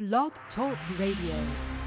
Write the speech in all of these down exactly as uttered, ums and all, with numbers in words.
Blog Talk Radio.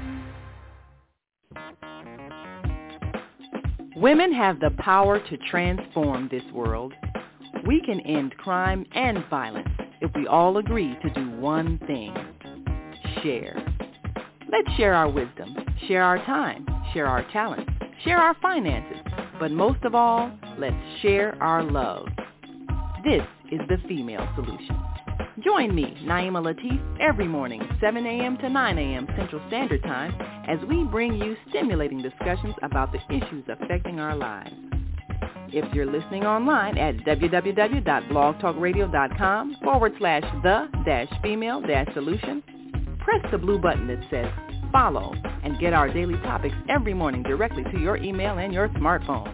Women have the power to transform this world. We can end crime and violence if we all agree to do one thing: share. Let's share our wisdom, share our time, share our talents, share our finances, but most of all, let's share our love. This is the Female Solution. Join me, Naima Latif, every morning, seven a.m. to nine a.m. Central Standard Time, as we bring you stimulating discussions about the issues affecting our lives. If you're listening online at www.blogtalkradio.com forward slash the dash female dash solution, press the blue button that says follow and get our daily topics every morning directly to your email and your smartphone.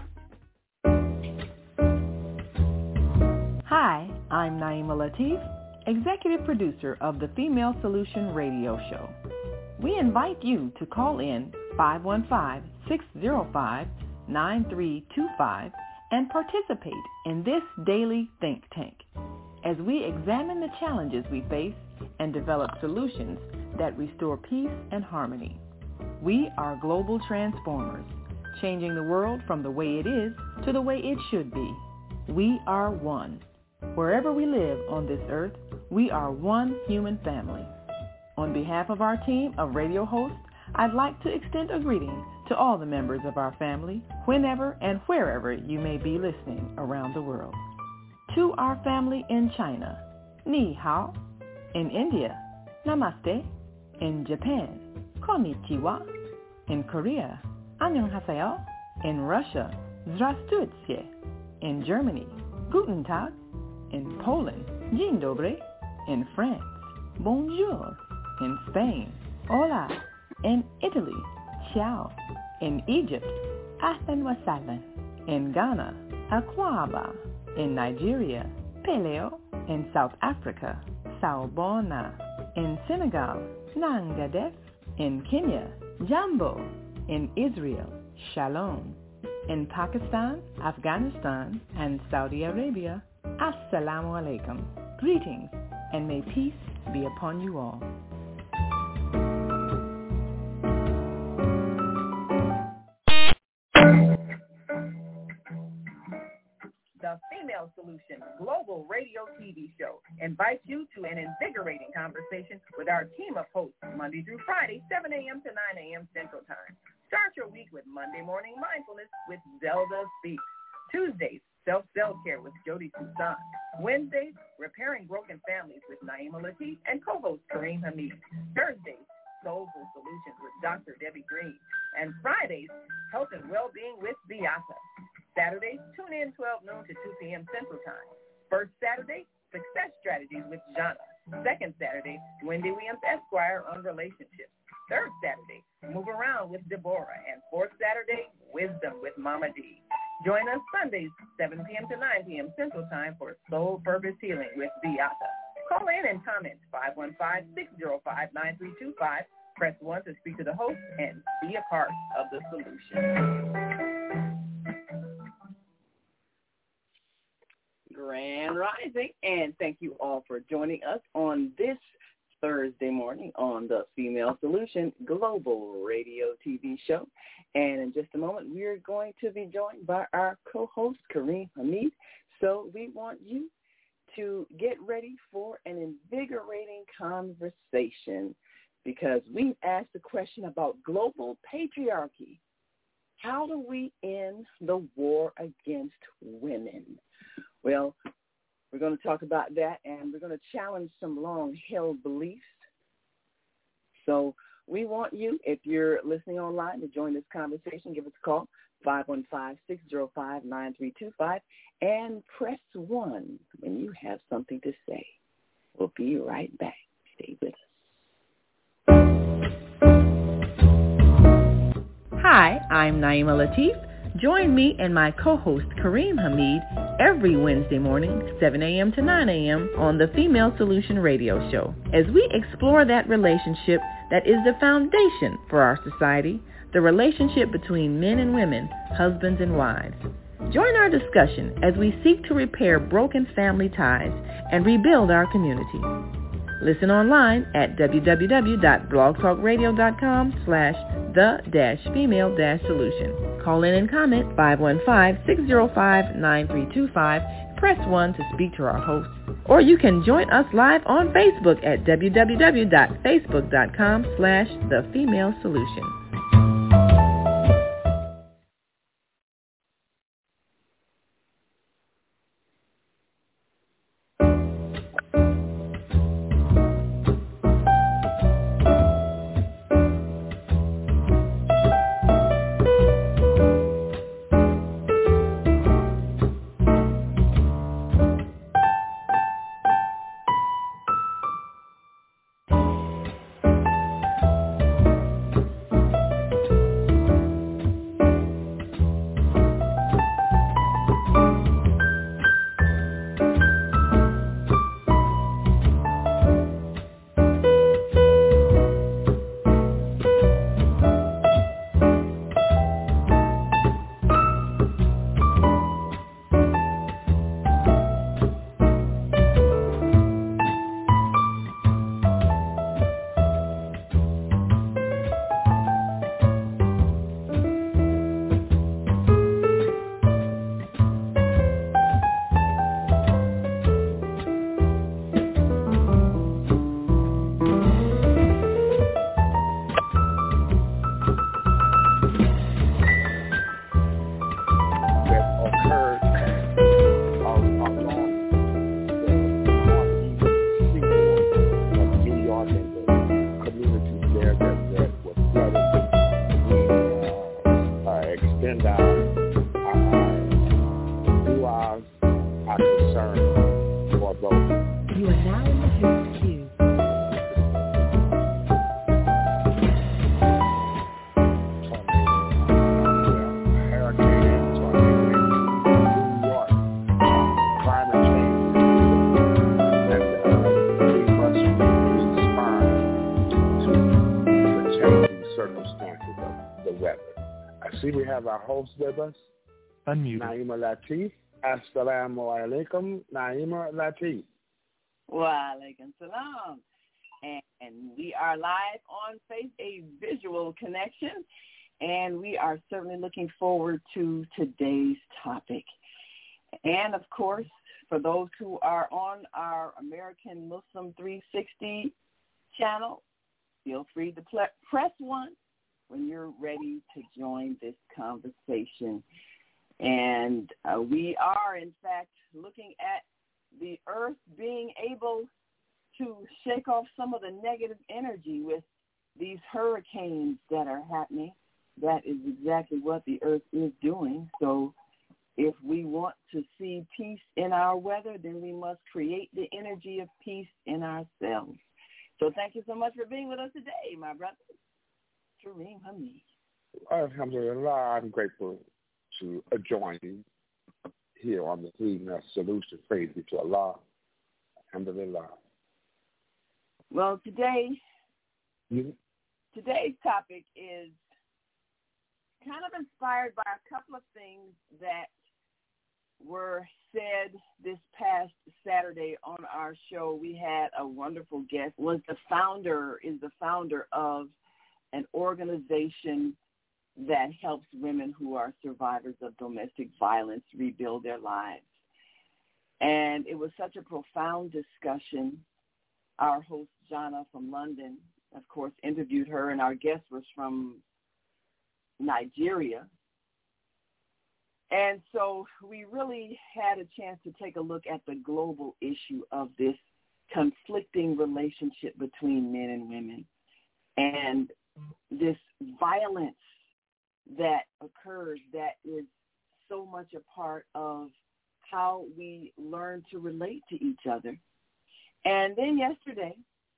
Hi, I'm Naima Latif, Executive Producer of the Female Solution Radio Show. We invite you to call in five one five, six zero five, nine three two five and participate in this daily think tank as we examine the challenges we face and develop solutions that restore peace and harmony. We are global transformers, changing the world from the way it is to the way it should be. We are one. Wherever we live on this earth, we are one human family. On behalf of our team of radio hosts, I'd like to extend a greeting to all the members of our family, whenever and wherever you may be listening around the world. To our family in China, Ni Hao. In India, Namaste. In Japan, Konnichiwa. In Korea, Annyeonghaseyo. In Russia, Здравствуйте. In Germany, Guten Tag. In Poland, Dzień dobry. In France, Bonjour. In Spain, Hola. In Italy, Ciao. In Egypt, Ahlan wa sahlan. In Ghana, Akwaba. In Nigeria, Peleo. In South Africa, Sawubona. In Senegal, Nangadef. In Kenya, Jambo. In Israel, Shalom. In Pakistan, Afghanistan, and Saudi Arabia, Assalamu alaikum. Greetings, and may peace be upon you all. The Female Solution Global Radio T V Show invites you to an invigorating conversation with our team of hosts Monday through Friday, seven a.m. to nine a.m. Central Time. Start your week with Monday Morning Mindfulness with Zelda Speaks. Tuesdays, Self-Self-Care with Jody Toussaint. Wednesdays, Repairing Broken Families with Naima Latif and co-host Kareem Hamid. Thursdays, Soulful Solutions with Doctor Debbie Green. And Fridays, Health and Wellbeing with Beata. Saturdays, tune in twelve noon to two p.m. Central Time. First Saturday, Success Strategies with Jana. Second Saturday, Wendy Williams Esquire on relationships. Third Saturday, Move Around with Deborah. And fourth Saturday, Wisdom with Mama D. Join us Sundays, seven p.m. to nine p.m. Central Time for Soul Purpose Healing with Beata. Call in and comment five one five, six zero five, nine three two five. Press one to speak to the host and be a part of the solution. Grand Rising, and thank you all for joining us on this Thursday morning on the Female Solution Global Radio T V Show. And in just a moment, we're going to be joined by our co-host, Kareem Hamid. So we want you to get ready for an invigorating conversation because we've asked the question about global patriarchy. How do we end the war against women? Well, we're going to talk about that, and we're going to challenge some long-held beliefs. So we want you, if you're listening online, to join this conversation. Give us a call, five one five, six zero five, nine three two five, and press one when you have something to say. We'll be right back. Stay with us. Hi, I'm Naima Latif. Join me and my co-host Kareem Hamid every Wednesday morning, seven a.m. to nine a.m. on the Female Solution Radio Show, as we explore that relationship that is the foundation for our society, the relationship between men and women, husbands and wives. Join our discussion as we seek to repair broken family ties and rebuild our community. Listen online at www.blogtalkradio.com slash the-female-solution. Call in and comment five one five, six zero five, nine three two five. Press one to speak to our host. Or you can join us live on Facebook at www.facebook.com slash the-female-solution. We have our host with us, Unmuted. Naima Latif. Assalamu alaikum, Naima Latif. Wa alaikum salam. And, and we are live on Face, a visual connection, and we are certainly looking forward to today's topic. And, of course, for those who are on our American Muslim three sixty channel, feel free to ple- press one when you're ready to join this conversation. And uh, we are, in fact, looking at the earth being able to shake off some of the negative energy with these hurricanes that are happening. That is exactly what the earth is doing. So if we want to see peace in our weather, then we must create the energy of peace in ourselves. So thank you so much for being with us today, my brother. Kareem Hamid. Alhamdulillah, I'm grateful to join you here on the Female Solution. Praise be to Allah. Alhamdulillah. Well, today, you? today's topic is kind of inspired by a couple of things that were said this past Saturday on our show. We had a wonderful guest. Was the founder, is the founder of an organization that helps women who are survivors of domestic violence rebuild their lives. And it was such a profound discussion. Our host, Jana from London, of course, interviewed her, and our guest was from Nigeria. And so we really had a chance to take a look at the global issue of this conflicting relationship between men and women and this violence that occurs that is so much a part of how we learn to relate to each other. And then yesterday,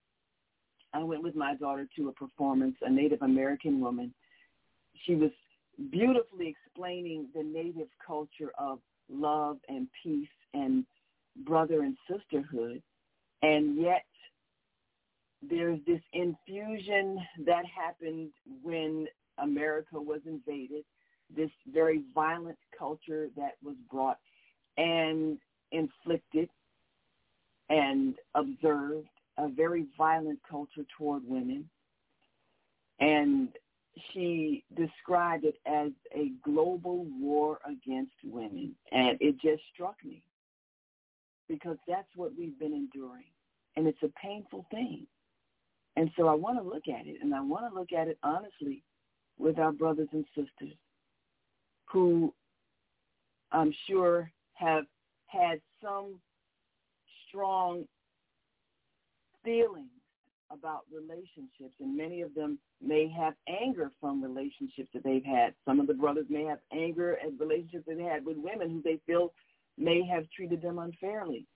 I went with my daughter to a performance, a Native American woman. She was beautifully explaining the Native culture of love and peace and brother and sisterhood. And yet there's this infusion that happened when America was invaded, this very violent culture that was brought and inflicted and observed uh, a very violent culture toward women. And she described it as a global war against women. And it just struck me because that's what we've been enduring. And it's a painful thing. And so I want to look at it, and I want to look at it honestly with our brothers and sisters who I'm sure have had some strong feelings about relationships, and many of them may have anger from relationships that they've had. Some of the brothers may have anger at relationships they've had with women who they feel may have treated them unfairly.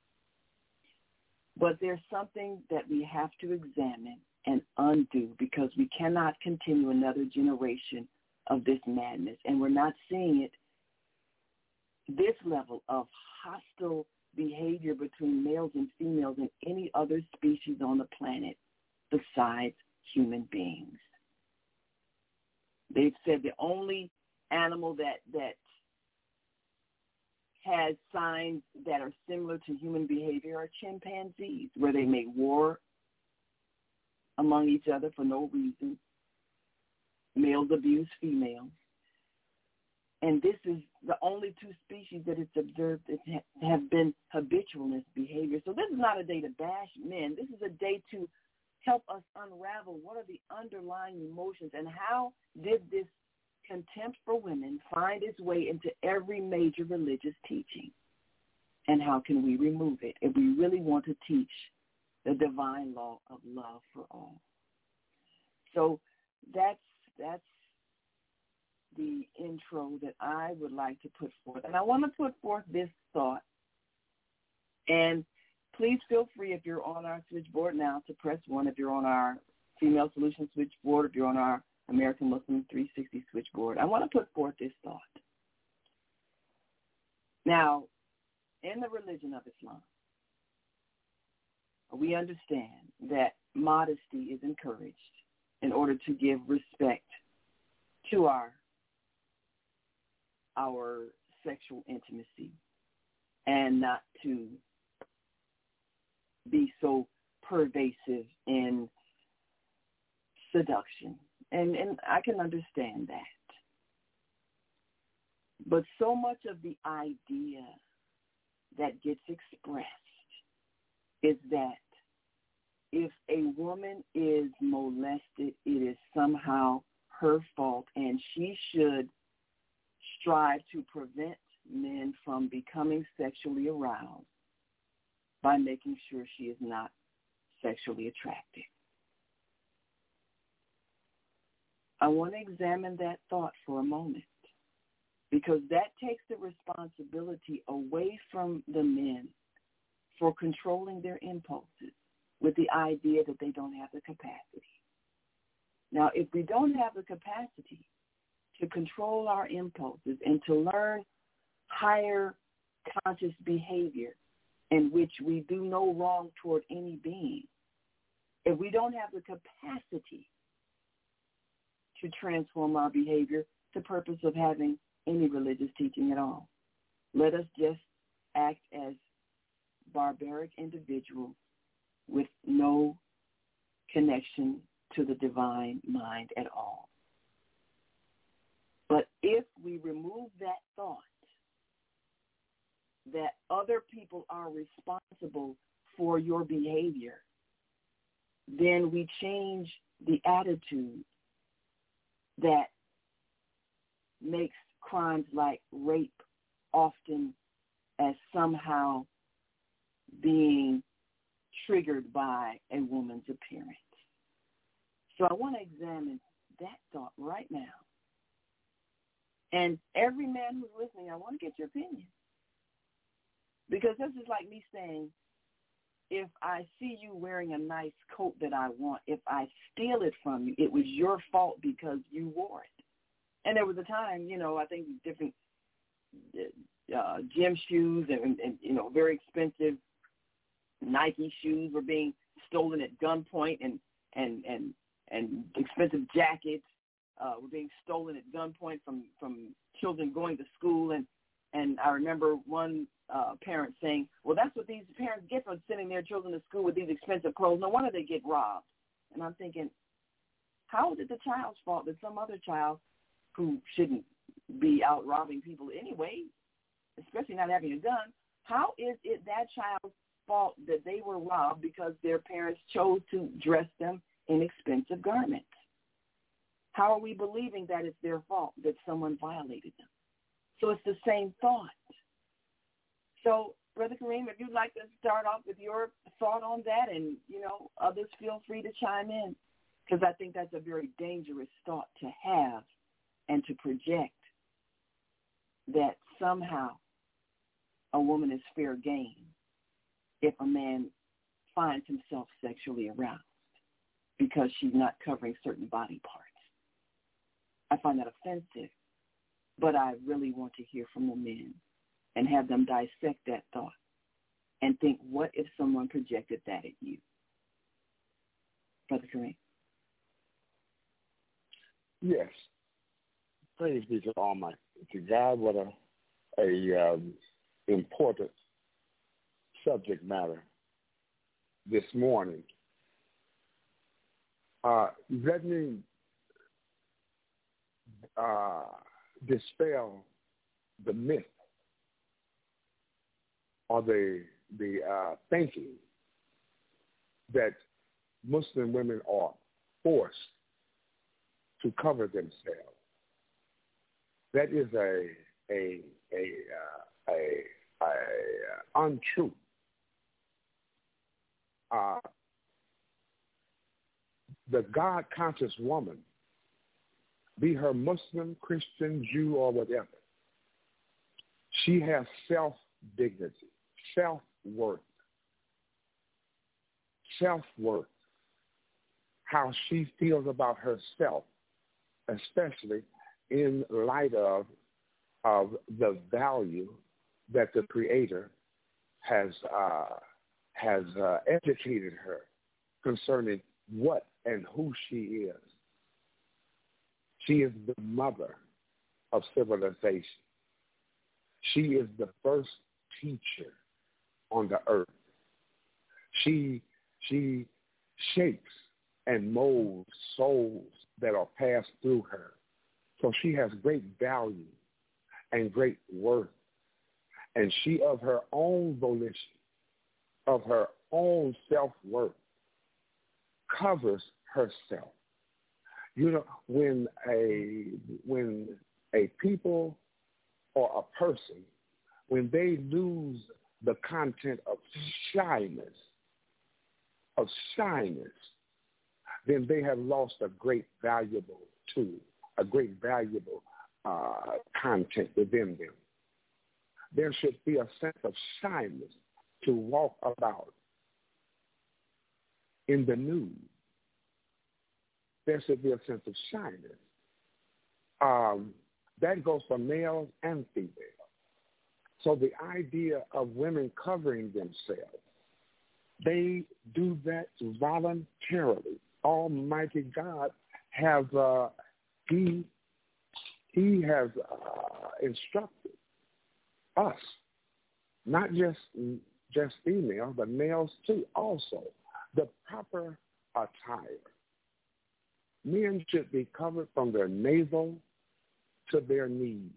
But there's something that we have to examine and undo because we cannot continue another generation of this madness. And we're not seeing it, this level of hostile behavior between males and females in any other species on the planet besides human beings. They've said the only animal that, that has signs that are similar to human behavior are chimpanzees, where they make war among each other for no reason. Males abuse females. And this is the only two species that it's observed that have been habitual in this behavior. So this is not a day to bash men. This is a day to help us unravel what are the underlying emotions and how did this contempt for women find its way into every major religious teaching, and how can we remove it if we really want to teach the divine law of love for all. So that's that's the intro that I would like to put forth, and I want to put forth this thought. And please feel free, if you're on our switchboard now, to press one. If you're on our Female Solution switchboard, if you're on our American Muslim three sixty switchboard, I want to put forth this thought. Now, in the religion of Islam, we understand that modesty is encouraged in order to give respect to our, our sexual intimacy and not to be so pervasive in seduction. And and I can understand that. But so much of the idea that gets expressed is that if a woman is molested, it is somehow her fault, and she should strive to prevent men from becoming sexually aroused by making sure she is not sexually attracted. I want to examine that thought for a moment, because that takes the responsibility away from the men for controlling their impulses with the idea that they don't have the capacity. Now, if we don't have the capacity to control our impulses and to learn higher conscious behavior in which we do no wrong toward any being, if we don't have the capacity to transform our behavior, the purpose of having any religious teaching at all, let us just act as barbaric individuals with no connection to the divine mind at all. But if we remove that thought that other people are responsible for your behavior, then we change the attitude that makes crimes like rape often as somehow being triggered by a woman's appearance. So I want to examine that thought right now. And every man who's listening, I want to get your opinion. Because this is like me saying, if I see you wearing a nice coat that I want, if I steal it from you, it was your fault because you wore it. And there was a time, you know, I think different uh, gym shoes and, and, you know, very expensive Nike shoes were being stolen at gunpoint, and, and, and, and expensive jackets uh, were being stolen at gunpoint from, from children going to school. And, And I remember one uh, parent saying, well, that's what these parents get from sending their children to school with these expensive clothes. No wonder they get robbed. And I'm thinking, how is it the child's fault that some other child who shouldn't be out robbing people anyway, especially not having a gun, how is it that child's fault that they were robbed because their parents chose to dress them in expensive garments? How are we believing that it's their fault that someone violated them? So it's the same thought. So, Brother Kareem, if you'd like to start off with your thought on that, and, you know, others feel free to chime in, because I think that's a very dangerous thought to have and to project, that somehow a woman is fair game if a man finds himself sexually aroused because she's not covering certain body parts. I find that offensive, but I really want to hear from the men and have them dissect that thought and think, what if someone projected that at you? Brother Kareem. Yes. Praise be to Almighty, to God. What a, a um, important subject matter this morning. Uh, let me uh, dispel the myth or the the uh, thinking that Muslim women are forced to cover themselves. That is a a a uh, a, a, a untruth. Uh, the God-conscious woman, be her Muslim, Christian, Jew, or whatever, she has self-dignity, self-worth, self-worth, how she feels about herself, especially in light of, of the value that the Creator has uh, has uh, educated her concerning what and who she is. She is the mother of civilization. She is the first teacher on the earth. She she shapes and molds souls that are passed through her. So she has great value and great worth. And she, of her own volition, of her own self-worth, covers herself. You know, when a when a people or a person, when they lose the content of shyness, of shyness, then they have lost a great valuable tool, a great valuable uh, content within them. There should be a sense of shyness to walk about in the nude. There should be a sense of shyness. Um, that goes for males and females. So the idea of women covering themselves, they do that voluntarily. Almighty God has, uh, he, he has uh, instructed us, not just, just females, but males too, also, the proper attire. Men should be covered from their navel to their knees.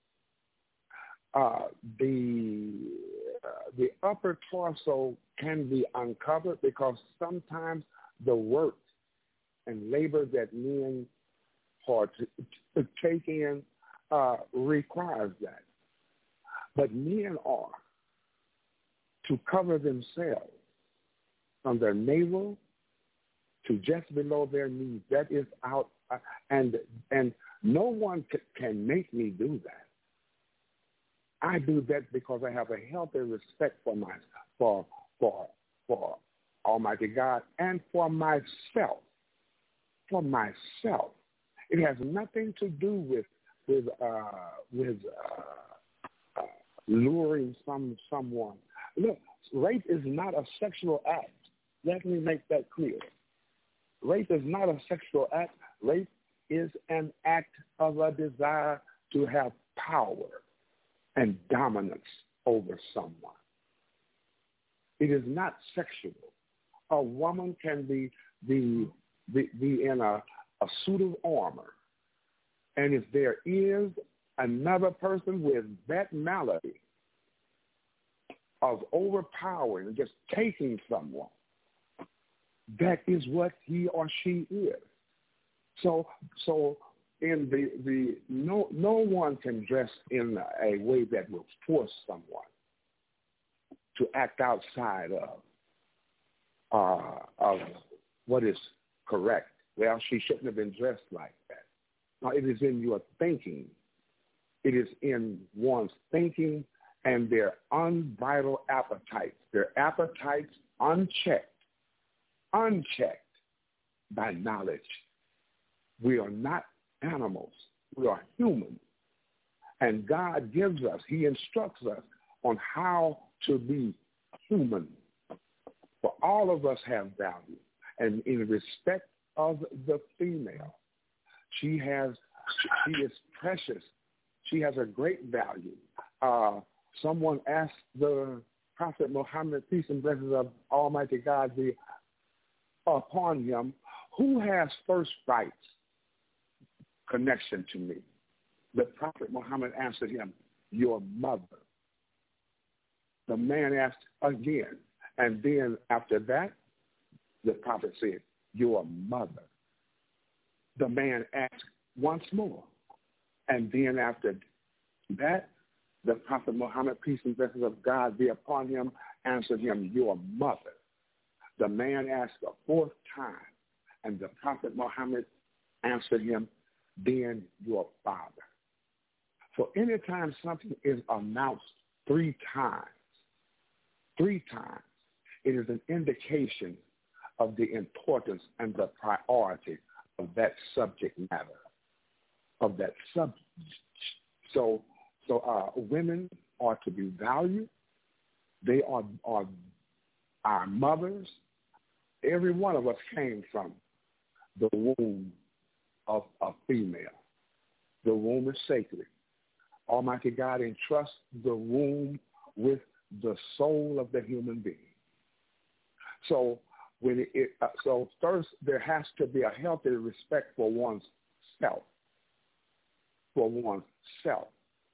Uh, the uh, the upper torso can be uncovered because sometimes the work and labor that men are to, to take in uh, requires that. But men are to cover themselves from their navel to just below their knees. That is out, uh, and and no one c- can make me do that. I do that because I have a healthy respect for my for for for Almighty God and for myself. For myself, it has nothing to do with with uh, with uh, uh, luring some someone. Look, rape is not a sexual act. Let me make that clear. Rape is not a sexual act. Rape is an act of a desire to have power and dominance over someone. It is not sexual. A woman can be, be, be, be in a, a suit of armor, and if there is another person with that malady of overpowering, just taking someone, that is what he or she is. So, so in the the no no one can dress in a way that will force someone to act outside of uh, of what is correct. Well, she shouldn't have been dressed like that. No, it is in your thinking. It is in one's thinking and their unbridled appetites. Their appetites unchecked, unchecked by knowledge. We are not animals. We are human. And God gives us, he instructs us on how to be human. For all of us have value. And in respect of the female, she has, she is precious. She has a great value. Uh, someone asked the Prophet Muhammad, peace and blessings of Almighty God be upon him, who has first rights connection to me? The Prophet Muhammad answered him, your mother. The man asked again, and then after that, the Prophet said, your mother. The man asked once more, and then after that, the Prophet Muhammad, peace and blessings of God be upon him, answered him, your mother. The man asked a fourth time, and the Prophet Muhammad answered him, then your father. So anytime something is announced three times, three times, it is an indication of the importance and the priority of that subject matter, of that subject. So, so uh, women are to be valued. They are, are our mothers. Every one of us came from the womb of a female. The womb is sacred. Almighty God entrusts the womb with the soul of the human being. So when it, it uh, so first there has to be a healthy respect for one's self. For one's self.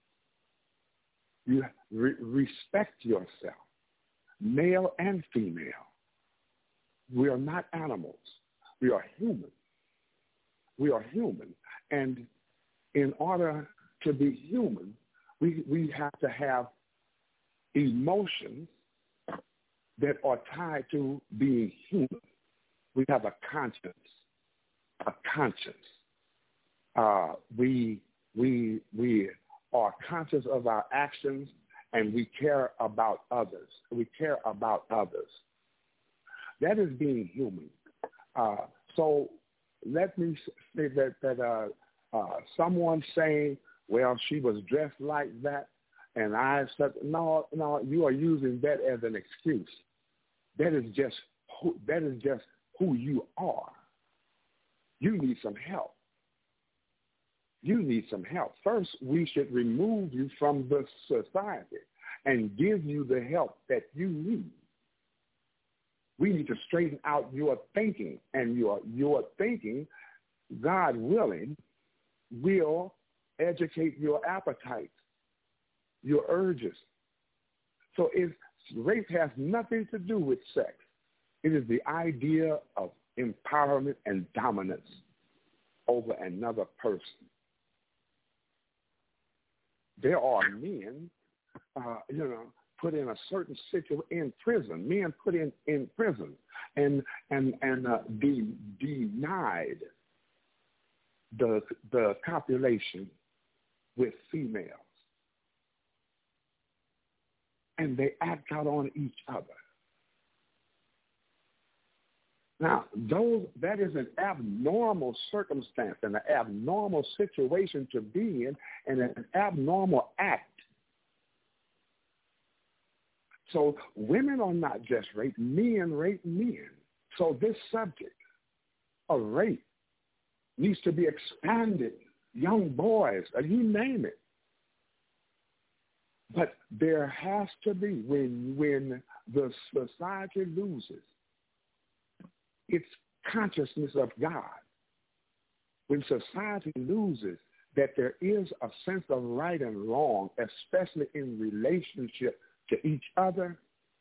You re- respect yourself, male and female. We are not animals. We are human. We are human. And in order to be human, we, we have to have emotions that are tied to being human. We have a conscience, a conscience. Uh, we, we, we are conscious of our actions, and we care about others. We care about others. That is being human. Uh, so let me say that, that uh, uh, someone saying, well, she was dressed like that, and I said, no, no, you are using that as an excuse. That is just who, that is just who you are. You need some help. You need some help. First, we should remove you from the society and give you the help that you need. We need to straighten out your thinking, and your your thinking, God willing, will educate your appetites, your urges. So it's, race has nothing to do with sex. It is the idea of empowerment and dominance over another person. There are men, uh, you know, put in a certain situation in prison. Men put in, in prison and and and uh, de- denied the the copulation with females, and they act out on each other. Now, those that is an abnormal circumstance and an abnormal situation to be in, and an abnormal act. So women are not just raped, men rape men. So this subject of rape needs to be expanded. Young boys, uh, you name it. But there has to be, when when the society loses its consciousness of God, when society loses that there is a sense of right and wrong, especially in relationship to each other,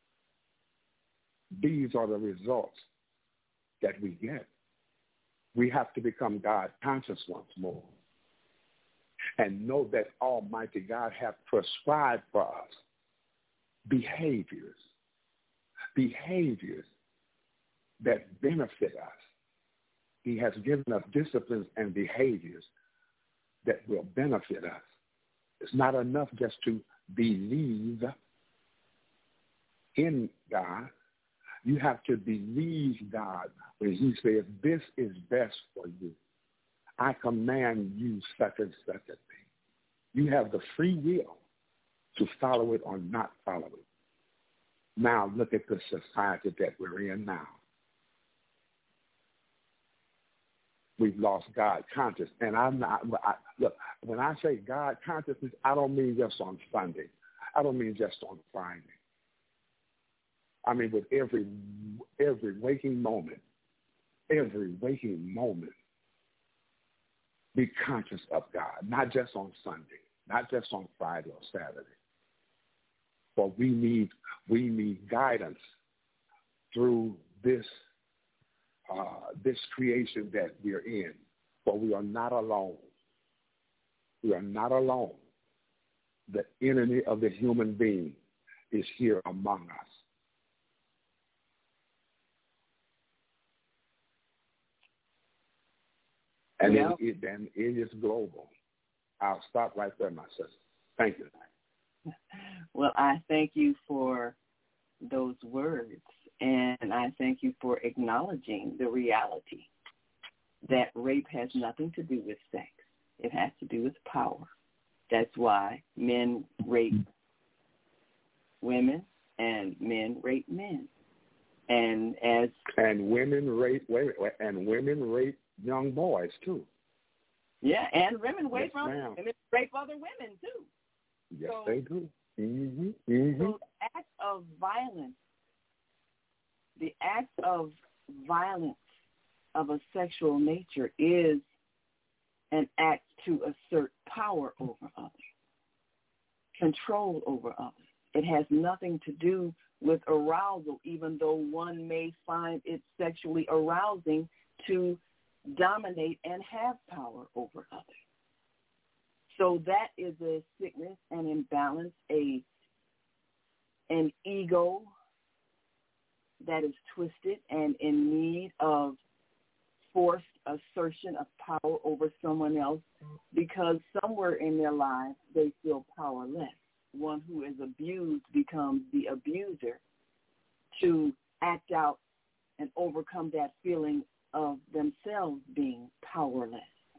these are the results that we get. We have to become God conscious once more and know that Almighty God has prescribed for us behaviors, behaviors that benefit us. He has given us disciplines and behaviors that will benefit us. It's not enough just to believe in God. You have to believe God when he says, this is best for you. I command you such and such a thing. You have the free will to follow it or not follow it. Now look at the society that we're in now. We've lost God consciousness. And I'm not, I, look, when I say God consciousness, I don't mean just on Sunday. I don't mean just on Friday. I mean with every every waking moment, every waking moment, be conscious of God, not just on Sunday, not just on Friday or Saturday. For we need we need guidance through this uh, this creation that we're in. For we are not alone. We are not alone. The enemy of the human being is here among us. And yeah. it, it, and it is global. I'll stop right there, my sister. Thank you. Well, I thank you for those words, and I thank you for acknowledging the reality that rape has nothing to do with sex. It has to do with power. That's why men rape women and men rape men. And as and women rape wait, wait, and women rape young boys too. Yeah, and women rape yes, other women rape other women too. Yes, so, they do. Mm-hmm. Mm-hmm. So the act of violence, the act of violence of a sexual nature is an act to assert power over others, control over others. It has nothing to do with arousal, even though one may find it sexually arousing to dominate and have power over others. So that is a sickness, an imbalance, a an ego that is twisted and in need of forced assertion of power over someone else because somewhere in their lives they feel powerless. One who is abused becomes the abuser to act out and overcome that feeling of themselves being powerless.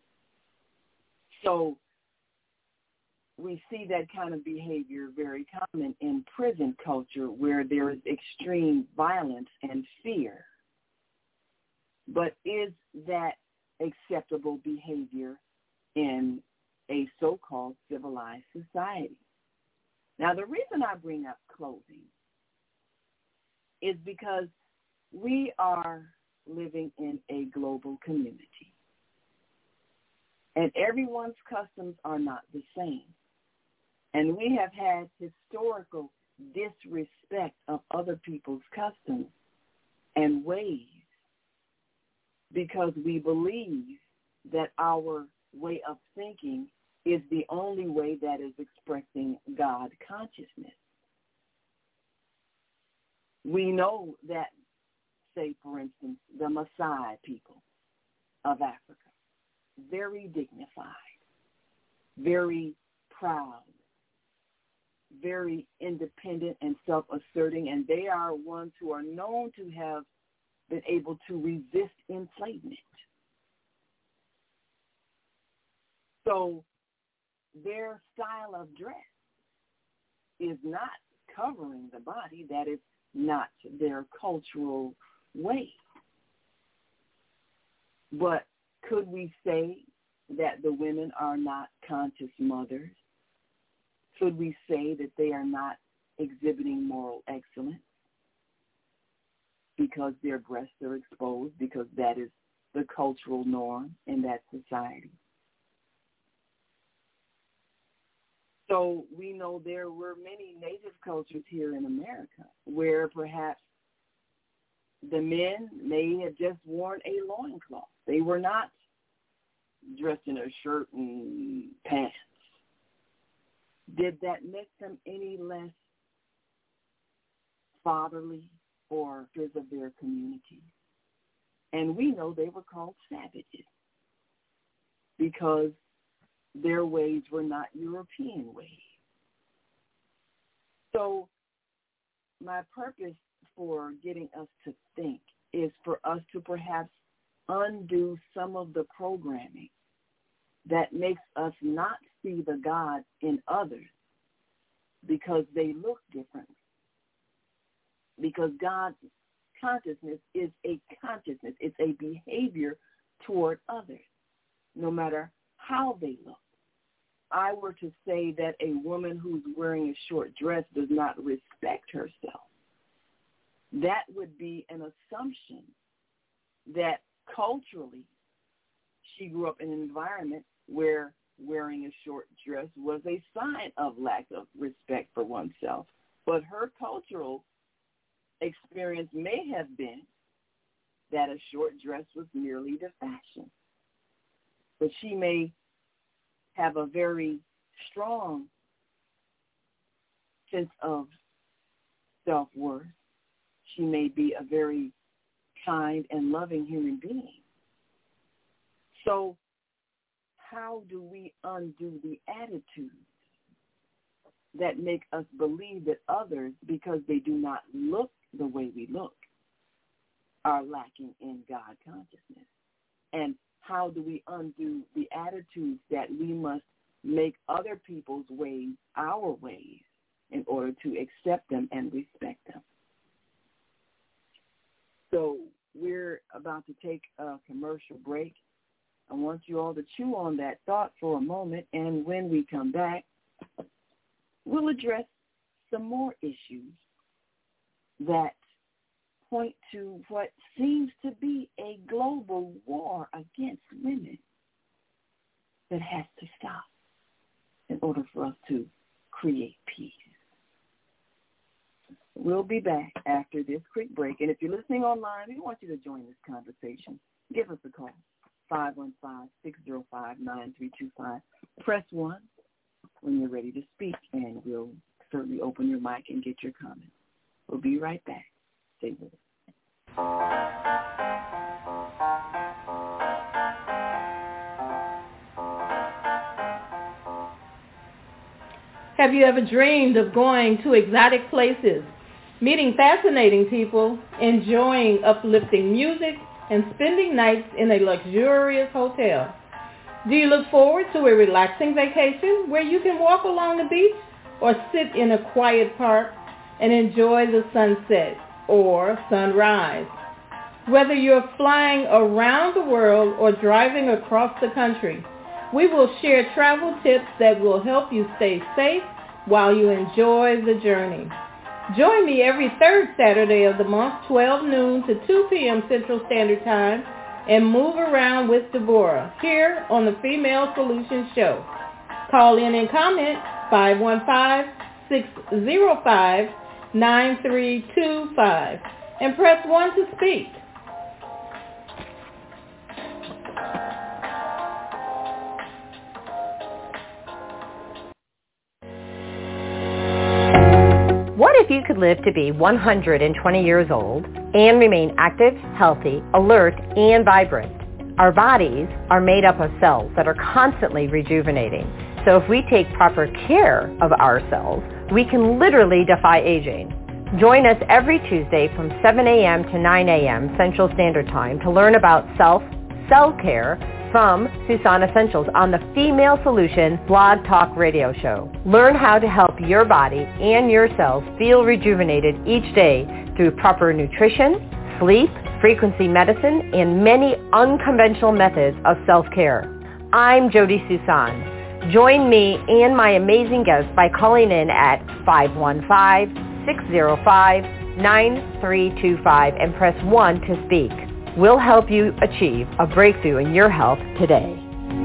So we see that kind of behavior very common in prison culture where there is extreme violence and fear. But is that acceptable behavior in a so-called civilized society? Now, the reason I bring up clothing is because we are living in a global community. And everyone's customs are not the same. And we have had historical disrespect of other people's customs and ways because we believe that our way of thinking is the only way that is expressing God consciousness. We know that, say, for instance, the Maasai people of Africa, very dignified, very proud, very independent and self-asserting, and they are ones who are known to have been able to resist enslavement. So their style of dress is not covering the body. That is not their cultural way. But could we say that the women are not conscious mothers? Could we say that they are not exhibiting moral excellence because their breasts are exposed, because that is the cultural norm in that society? So we know there were many native cultures here in America where perhaps the men may have just worn a loincloth. They were not dressed in a shirt and pants. Did that make them any less fatherly or members of their community? And we know they were called savages because their ways were not European ways. So my purpose for getting us to think is for us to perhaps undo some of the programming that makes us not see the God in others because they look different. Because God's consciousness is a consciousness. It's a behavior toward others, no matter how they look. I were to say that a woman who's wearing a short dress does not respect herself, that would be an assumption that culturally she grew up in an environment where wearing a short dress was a sign of lack of respect for oneself. But her cultural experience may have been that a short dress was merely the fashion. But she may have a very strong sense of self-worth. She may be a very kind and loving human being. So how do we undo the attitudes that make us believe that others, because they do not look the way we look, are lacking in God consciousness? And how do we undo the attitudes that we must make other people's ways our ways in order to accept them and respect them? So we're about to take a commercial break. I want you all to chew on that thought for a moment, and when we come back, we'll address some more issues that point to what seems to be a global war against women that has to stop in order for us to create peace. We'll be back after this quick break. And if you're listening online, we want you to join this conversation. Give us a call, five one five, six zero five, nine three two five. Press one when you're ready to speak, and we'll certainly open your mic and get your comments. We'll be right back. Stay with us. Have you ever dreamed of going to exotic places, meeting fascinating people, enjoying uplifting music, and spending nights in a luxurious hotel? Do you look forward to a relaxing vacation where you can walk along the beach or sit in a quiet park and enjoy the sunset or sunrise? Whether you're flying around the world or driving across the country, we will share travel tips that will help you stay safe while you enjoy the journey. Join me every third Saturday of the month, twelve noon to two p.m. Central Standard Time, and move around with Deborah here on the Female Solutions Show. Call in and comment five one five, six zero five, nine three two five and press one to speak. What if you could live to be one hundred twenty years old and remain active, healthy, alert, and vibrant? Our bodies are made up of cells that are constantly rejuvenating. So if we take proper care of our cells, we can literally defy aging. Join us every Tuesday from seven a.m. to nine a.m. Central Standard Time to learn about self, cell care from Susan Essentials on the Female Solution Blog Talk Radio Show. Learn how to help your body and your cells feel rejuvenated each day through proper nutrition, sleep, frequency medicine, and many unconventional methods of self-care. I'm Jody Susan. Join me and my amazing guests by calling in at five one five, six zero five, nine three two five and press one to speak. We'll help you achieve a breakthrough in your health today.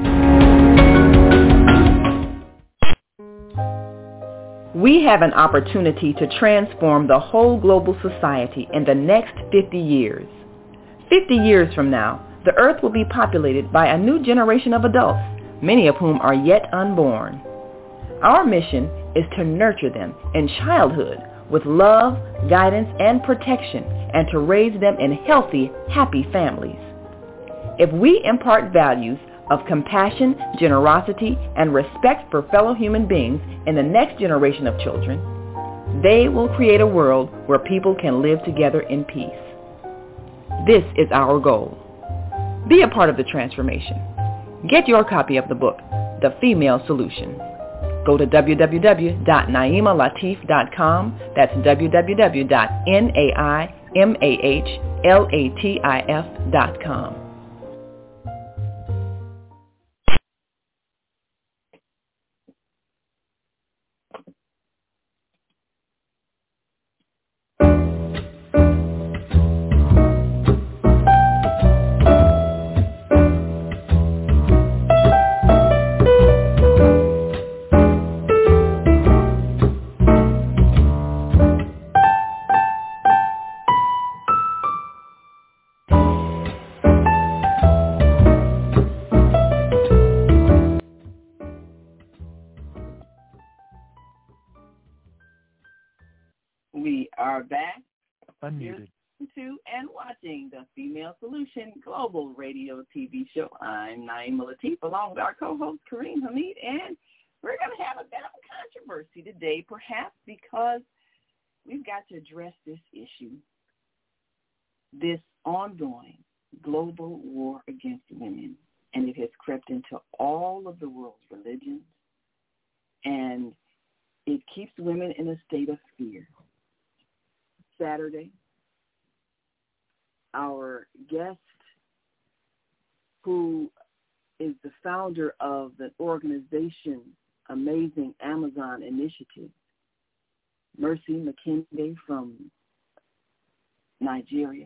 We have an opportunity to transform the whole global society in the next fifty years. fifty years from now, the earth will be populated by a new generation of adults, many of whom are yet unborn. Our mission is to nurture them in childhood with love, guidance, and protection, and to raise them in healthy, happy families. If we impart values of compassion, generosity, and respect for fellow human beings in the next generation of children, they will create a world where people can live together in peace. This is our goal. Be a part of the transformation. Get your copy of the book, The Female Solution. Go to w w w dot naima latif dot com. That's w w w dot naima latif dot com. We are back. Unmuted. To and watching the Female Solution Global Radio T V show. I'm Naima Latif, along with our co-host Kareem Hamid, and we're going to have a bit of a controversy today, perhaps because we've got to address this issue, this ongoing global war against women, and it has crept into all of the world's religions, and it keeps women in a state of fear. Saturday, our guest, who is the founder of the organization Amazing Amazon Initiative, Mercy McKinney from Nigeria,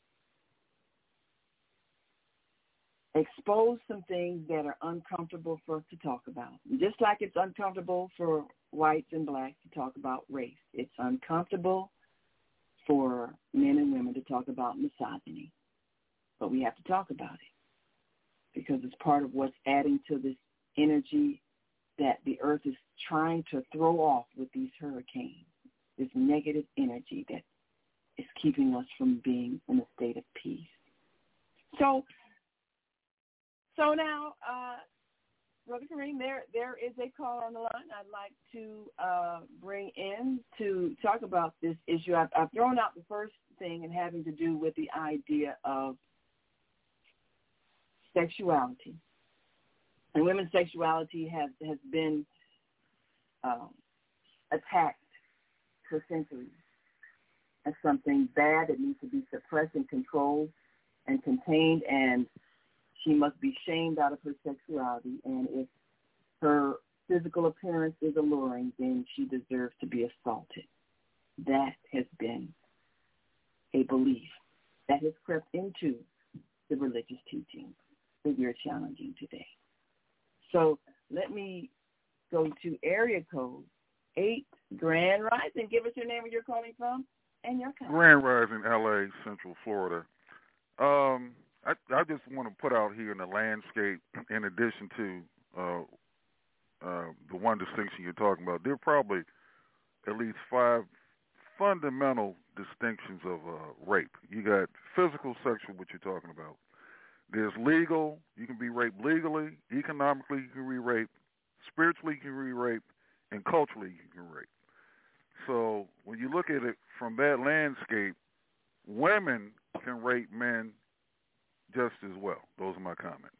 exposed some things that are uncomfortable for us to talk about. Just like it's uncomfortable for whites and blacks to talk about race, it's uncomfortable for men and women to talk about misogyny. But we have to talk about it because it's part of what's adding to this energy that the earth is trying to throw off with these hurricanes, this negative energy that is keeping us from being in a state of peace. So, so now, uh, Brother Kareem, there there is a call on the line I'd like to uh, bring in to talk about this issue. I've, I've thrown out the first thing and having to do with the idea of sexuality. And women's sexuality has, has been um, attacked for centuries as something bad that needs to be suppressed and controlled and contained, and she must be shamed out of her sexuality, and if her physical appearance is alluring, then she deserves to be assaulted. That has been a belief that has crept into the religious teachings that we're challenging today. So let me go to area code eight, Grand Rising. Give us your name, where you're calling from, and your comment. Grand Rising, L A, Central Florida. Um... I, I just want to put out here in the landscape, in addition to uh, uh, the one distinction you're talking about, there are probably at least five fundamental distinctions of uh, rape. You got physical, sexual, what you're talking about. There's legal, you can be raped legally, economically you can be raped, spiritually you can be raped, and culturally you can rape. So when you look at it from that landscape, women can rape men just as well. Those are my comments.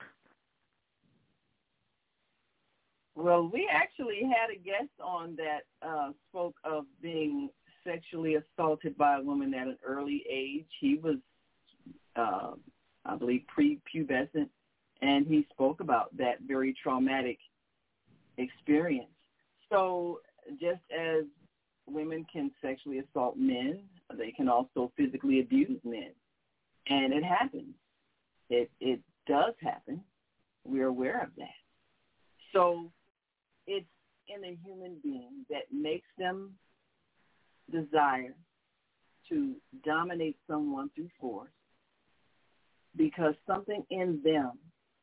Well, we actually had a guest on that uh, spoke of being sexually assaulted by a woman at an early age. He was, uh, I believe, pre-pubescent, and he spoke about that very traumatic experience. So just as women can sexually assault men, they can also physically abuse men. And it happens. It it does happen. We're aware of that. So it's in a human being that makes them desire to dominate someone through force because something in them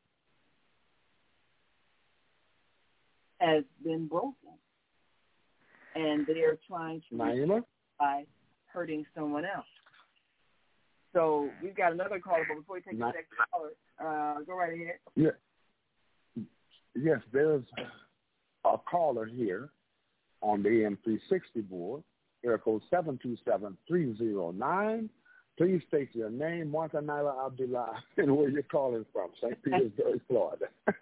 has been broken. And they are trying to Naima? by hurting someone else. So we've got another caller, but before we take the Na- next caller, uh, go right ahead. Yeah. Yes, there's a caller here on the A M three sixty board, area code seven two seven, three zero nine. Please state your name, Martha Nyla Abdullah, and where you're calling from, Saint Petersburg, Florida.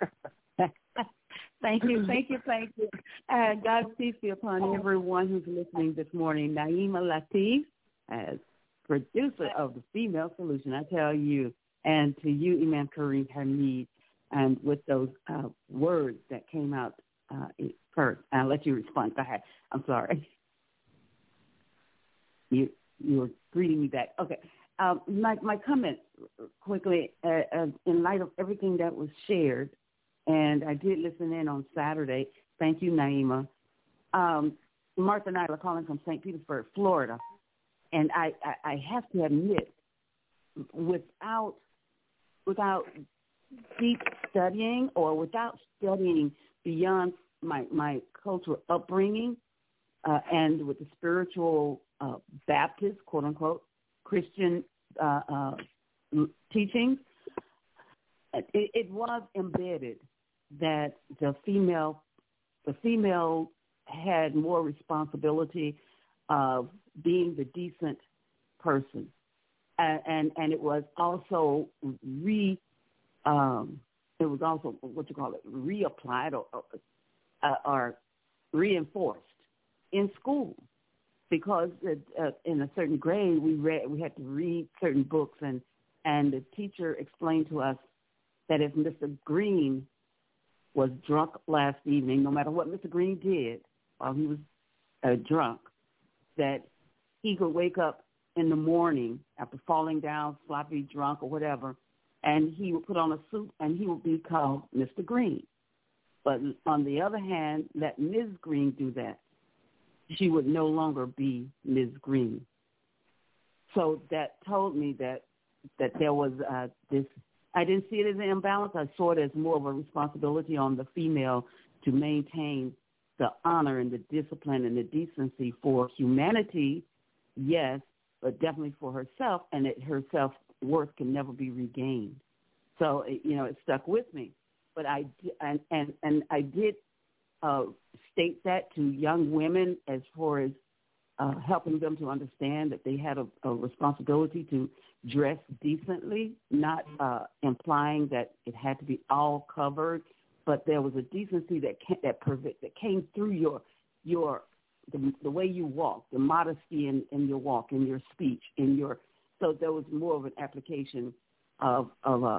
Thank you, thank you, thank you. Uh, God peace be upon everyone who's listening this morning. Naima Latif, as producer of the Female Solution, I tell you, and to you, Imam Kareem Hamid, and with those uh, words that came out uh, first. I'll let you respond. Go ahead. I'm sorry. You you were greeting me back. Okay. Um, my, my comment quickly, uh, uh, in light of everything that was shared, and I did listen in on Saturday. Thank you, Naima. Um, Martha and I are calling from Saint Petersburg, Florida. And I, I, I have to admit, without without deep studying or without studying beyond my, my cultural upbringing uh, and with the spiritual uh, Baptist, quote-unquote, Christian uh, uh, teachings, it, it was embedded that the female the female had more responsibility of being the decent person, and and, and it was also re um, it was also what you call it reapplied or uh, or reinforced in school, because it, uh, in a certain grade we read we had to read certain books, and and the teacher explained to us that if Mister Green was drunk last evening, no matter what Mister Green did while he was uh, drunk, that he could wake up in the morning after falling down, sloppy drunk or whatever, and he would put on a suit and he would be called Mister Green. But on the other hand, let Miz Green do that, she would no longer be Miz Green. So that told me that that there was uh, this. I didn't see it as an imbalance. I saw it as more of a responsibility on the female to maintain the honor and the discipline and the decency for humanity, yes, but definitely for herself, and that her self-worth can never be regained. So, you know, it stuck with me. But I, and, and, and I did uh, state that to young women as far as uh, helping them to understand that they had a, a responsibility to dress decently, not uh, implying that it had to be all covered, but there was a decency that came, that, that came through your your the, the way you walk, the modesty in, in your walk, in your speech, in your so there was more of an application of of uh,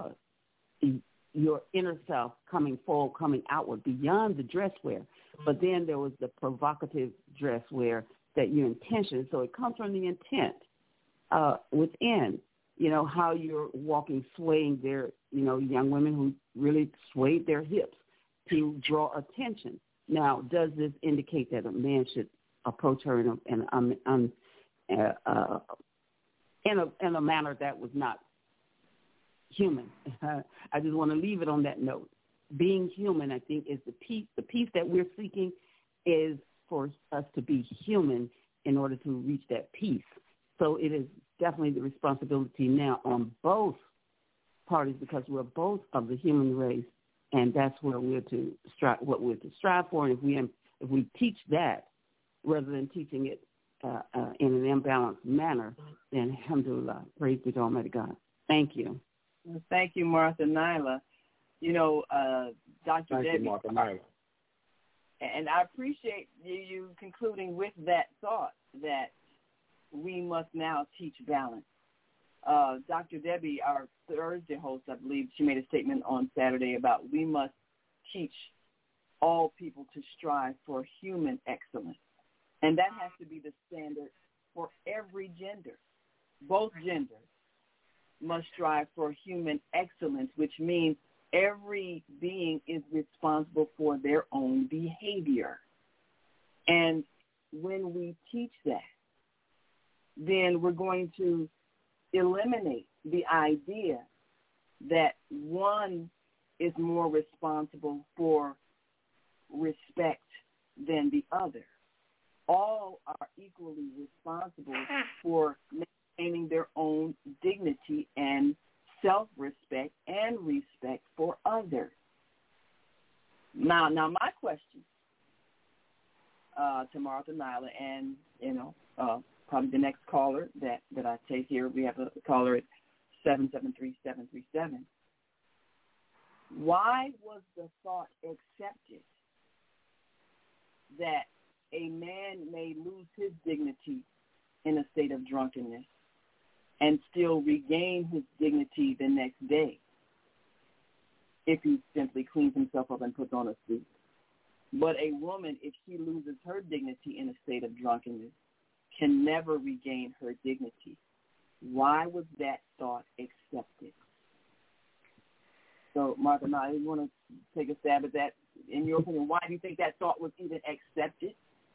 your inner self coming forward, coming outward beyond the dress wear. But then there was the provocative dress wear that your intention. So it comes from the intent uh, within. You know, how you're walking, swaying their, you know, young women who really swayed their hips to draw attention. Now, does this indicate that a man should approach her in a, in a, um, um, uh, uh, in a, in a manner that was not human? I just want to leave it on that note. Being human, I think, is the peace. The peace that we're seeking is for us to be human in order to reach that peace. So it is definitely the responsibility now on both parties, because we're both of the human race, and that's where we're to strive, what we're to strive for. And if we if we teach that rather than teaching it uh, uh, in an imbalanced manner, then alhamdulillah, praise be to Almighty God. Thank you. Thank you, Martha Nyla. You know, uh, Doctor Thank Debbie. you, Martha Nyla. And I appreciate you, you concluding with that thought that we must now teach balance. Uh, Doctor Debbie, our Thursday host, I believe, she made a statement on Saturday about we must teach all people to strive for human excellence. And that has to be the standard for every gender. Both genders must strive for human excellence, which means every being is responsible for their own behavior. And when we teach that, then we're going to eliminate the idea that one is more responsible for respect than the other. All are equally responsible for maintaining their own dignity and self-respect and respect for others. Now, now my question uh, to Martha Nyla and, you know, uh, probably the next caller that, that I take here, we have a caller at seven seven three, seven three seven. Why was the thought accepted that a man may lose his dignity in a state of drunkenness and still regain his dignity the next day if he simply cleans himself up and puts on a suit? But a woman, if she loses her dignity in a state of drunkenness, can never regain her dignity. Why was that thought accepted? So, Martha, now you want to take a stab at that? In your opinion, why do you think that thought was even accepted?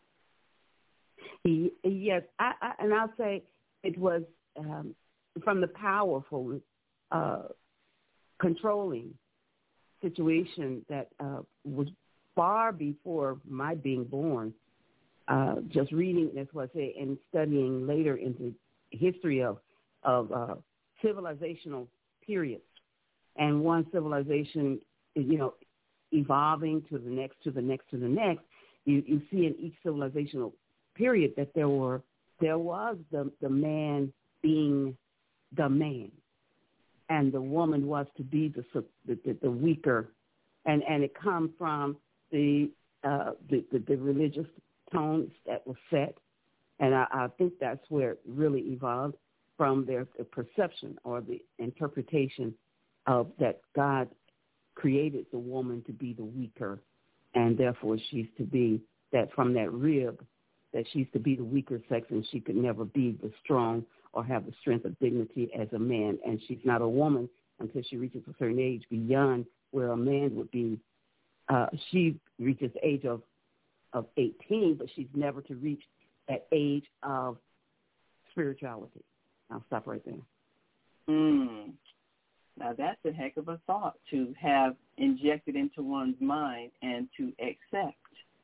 Yes, I, I, and I'll say it was um, from the powerful, uh, controlling situation that uh, was far before my being born. Uh, just reading, that's what I say, and studying later into history of of uh, civilizational periods, and one civilization, you know, evolving to the next, to the next, to the next. You you see in each civilizational period that there were there was the the man being the man, and the woman was to be the the, the weaker, and and it comes from the, uh, the the the religious tones that were set, and I, I think that's where it really evolved from their the perception or the interpretation of that God created the woman to be the weaker, and therefore she's to be that from that rib, that she's to be the weaker sex, and she could never be the strong or have the strength of dignity as a man, and she's not a woman until she reaches a certain age beyond where a man would be. Uh, she reaches the age of of eighteen, but she's never to reach that age of spirituality. I'll stop right there. Mm. Now, that's a heck of a thought to have injected into one's mind and to accept.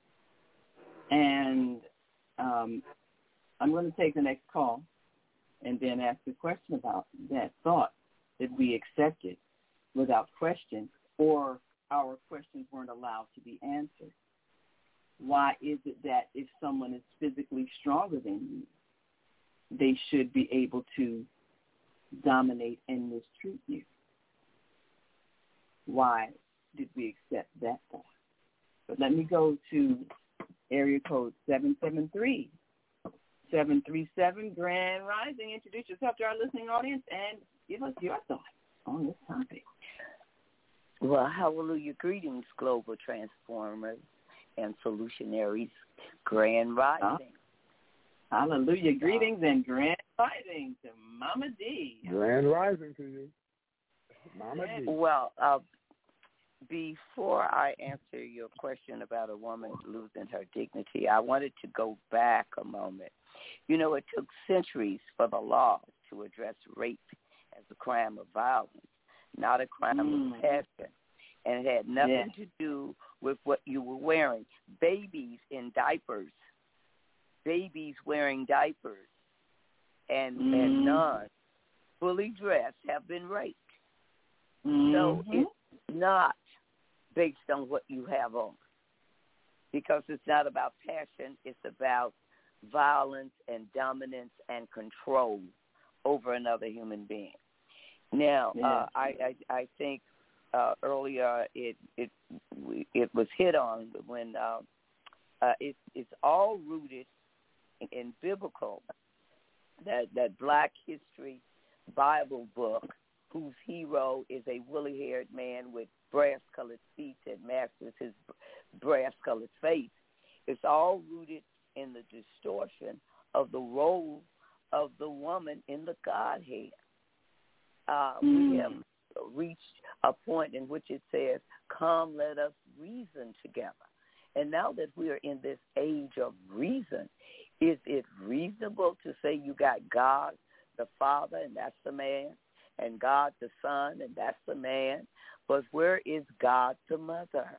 And um, I'm going to take the next call and then ask a question about that thought that we accepted without question, or our questions weren't allowed to be answered. Why is it that if someone is physically stronger than you, they should be able to dominate and mistreat you? Why did we accept that thought? But let me go to area code seven seven three, seven three seven, Grand Rising. Introduce yourself to our listening audience and give us your thoughts on this topic. Well, hallelujah. Greetings, global transformers and solutionaries. Grand Rising. Uh, hallelujah. Greetings and grand rising to Mama D. Grand rising to you, Mama D. Well, uh, before I answer your question about a woman losing her dignity, I wanted to go back a moment. You know, it took centuries for the law to address rape as a crime of violence, not a crime mm. of passion. And it had nothing yeah. to do with what you were wearing. Babies in diapers, babies wearing diapers, and, mm. and nuns fully dressed have been raped. Mm-hmm. So it's not based on what you have on, because it's not about passion. It's about violence and dominance and control over another human being. Now, yeah. uh, I, I, I think uh, earlier it it it was hit on when uh, uh, it, it's all rooted in, in biblical, that that Black History Bible book, whose hero is a woolly-haired man with brass-colored feet that matches his brass-colored face. It's all rooted in the distortion of the role of the woman in the Godhead. Uh, mm. We have reached a point in which it says, come, let us reason together. And now that we are in this age of reason, is it reasonable to say you got God the Father, and that's the man, and God the Son, and that's the man, but where is God the Mother?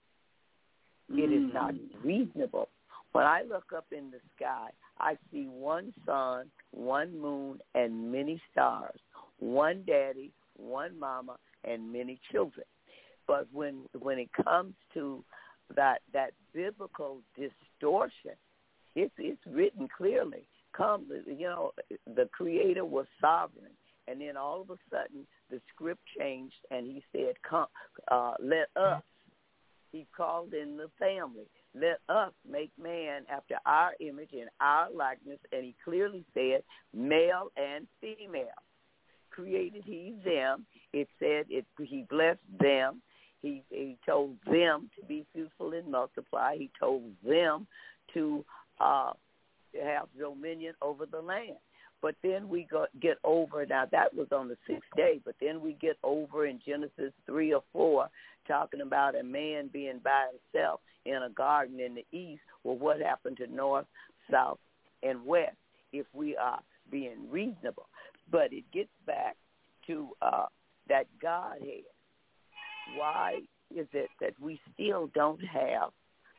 Mm. It is not reasonable. When I look up in the sky, I see one sun, one moon, and many stars, one daddy, one mama, and many children. But when when it comes to that that biblical distortion, it's it's written clearly. Come, you know, the Creator was sovereign, and then all of a sudden the script changed, and He said, "Come, uh, let us." He called in the family. Let us make man after our image and our likeness, and He clearly said, male and female. Created He them. It said it. He blessed them. He he told them to be fruitful and multiply. He told them to uh, have dominion over the land. But then we go, get over, now that was on the sixth day, but then we get over in Genesis three or four, talking about a man being by himself in a garden in the east. Well, what happened to north, south, and west if we are being reasonable? But it gets back to uh, that Godhead. Why is it that we still don't have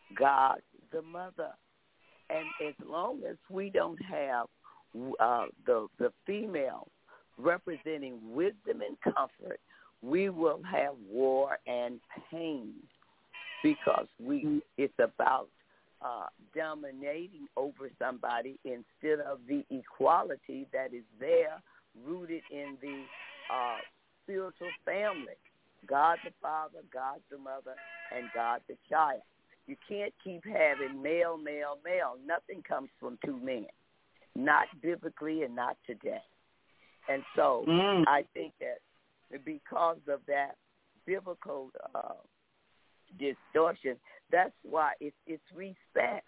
God the Mother? And as long as we don't have uh, the the female representing wisdom and comfort, we will have war and pain, because we it's about uh, dominating over somebody instead of the equality that is there, rooted in the uh, spiritual family. God the Father, God the Mother, and God the child. You can't keep having male, male, male. Nothing comes from two men, not biblically and not today. And so mm. I think that because of that biblical uh, distortion, that's why it's, it's respect.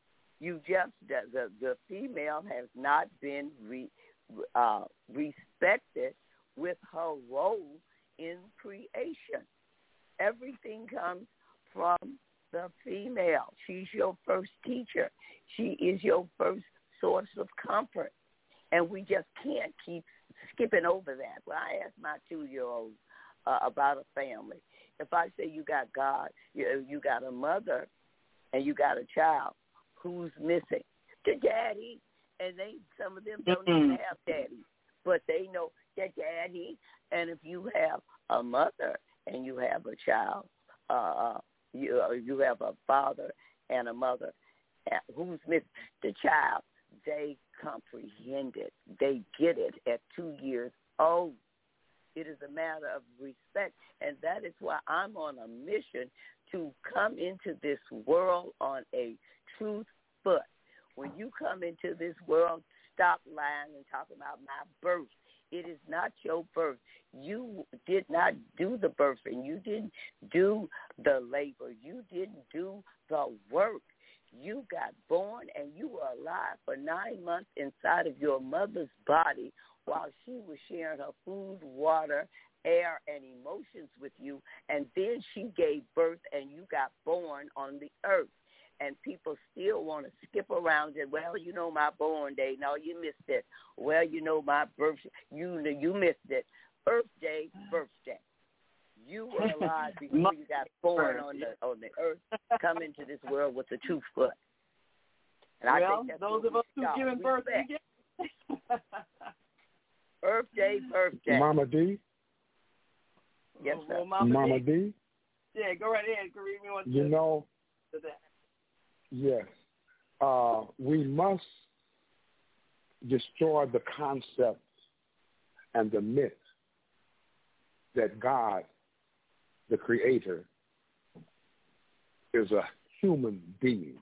You just, the, the, the female has not been re, uh, respected with her role in creation. Everything comes from the female. She's your first teacher. She is your first source of comfort. And we just can't keep skipping over that. When I ask my two-year-old uh, about a family, if I say you got God, you, you got a mother, and you got a child, who's missing? The daddy. And they, some of them don't mm-hmm. even have daddy, but they know their daddy. And if you have a mother and you have a child, uh, you you have a father and a mother, who's missing? The child. They comprehend it. They get it at two years old. It is a matter of respect, and that is why I'm on a mission to come into this world on a truth foot. When you come into this world, stop lying and talking about my birth. It is not your birth. You did not do the birthing. You didn't do the labor. You didn't do the work. You got born and you were alive for nine months inside of your mother's body while she was sharing her food, water, air, and emotions with you. And then she gave birth and you got born on the earth. And people still want to skip around it. Well, you know my born day. No, you missed it. Well, you know my birth. You you missed it. Earth day, birthday. You were alive before you got born on the on the earth. Come into this world with a two foot. And well, I think that's those of us who've given birth, Earth day, birthday. Mama D. Yes, sir. Well, Mama, Mama D. D. Yeah, go right ahead. Kareem, you want to You know. To that. Yes. Uh, we must destroy the concept and the myth that God, the Creator, is a human being.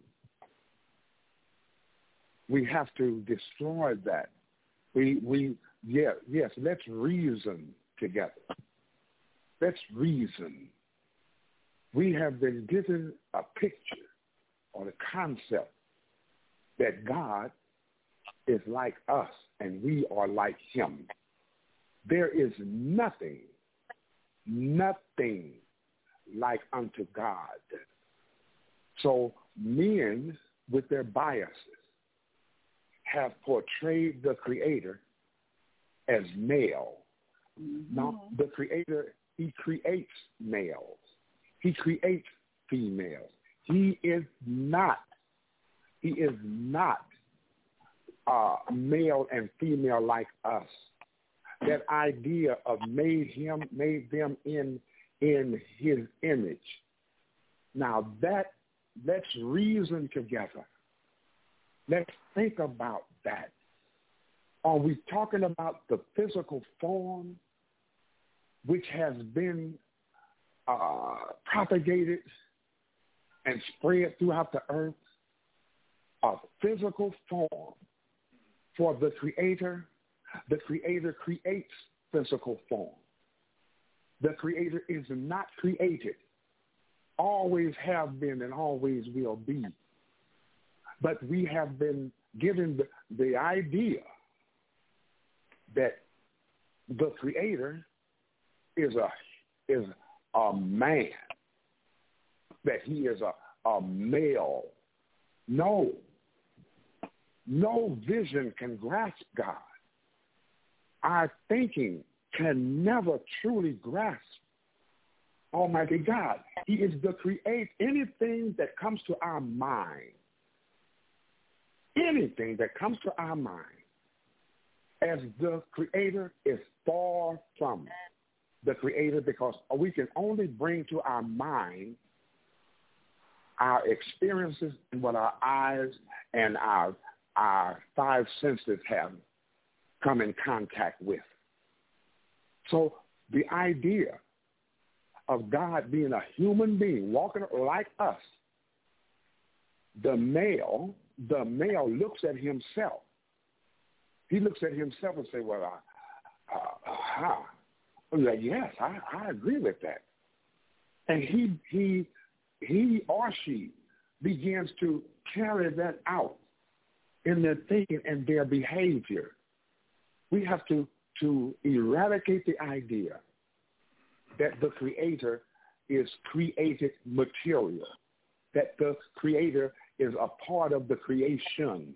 We have to destroy that. We, we, yeah, yes, let's reason together. Let's reason. we have been given a picture or the concept that God is like us and we are like him. There is nothing, nothing like unto God. So men with their biases have portrayed the Creator as male. Mm-hmm. Now, the Creator, he creates males. He creates females. He is not, he is not uh, male and female like us. That idea of made him, made them in, in his image. Now that, let's reason together. Let's think about that. Are we talking about the physical form which has been uh, propagated and spread throughout the earth? A physical form for the Creator. The Creator creates physical form. The Creator is not created, always have been and always will be. But we have been given the, the idea that the Creator is a is a man, that he is a, a male. No, no vision can grasp God. Our thinking can never truly grasp Almighty God. He is the creator. Anything that comes to our mind, anything that comes to our mind as the Creator is far from the Creator, because we can only bring to our mind our experiences and what our eyes and our, our five senses have come in contact with. So the idea of God being a human being, walking like us, the male, the male looks at himself. He looks at himself and say, well, I, uh, uh, I'm like, yes, I, I agree with that. And he, he, he or she begins to carry that out in their thinking and their behavior. We have to, to eradicate the idea that the Creator is created material, that the Creator is a part of the creation.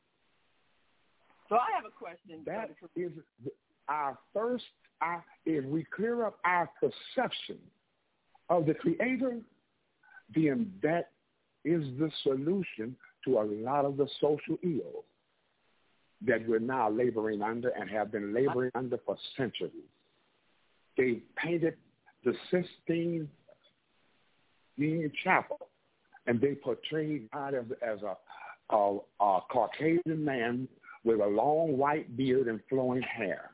So I have a question. That is our first, our, if we clear up our perception of the Creator, then that is the solution to a lot of the social ills that we're now laboring under and have been laboring under for centuries. They painted the Sistine Chapel, and they portrayed God as, as a, a, a Caucasian man with a long white beard and flowing hair.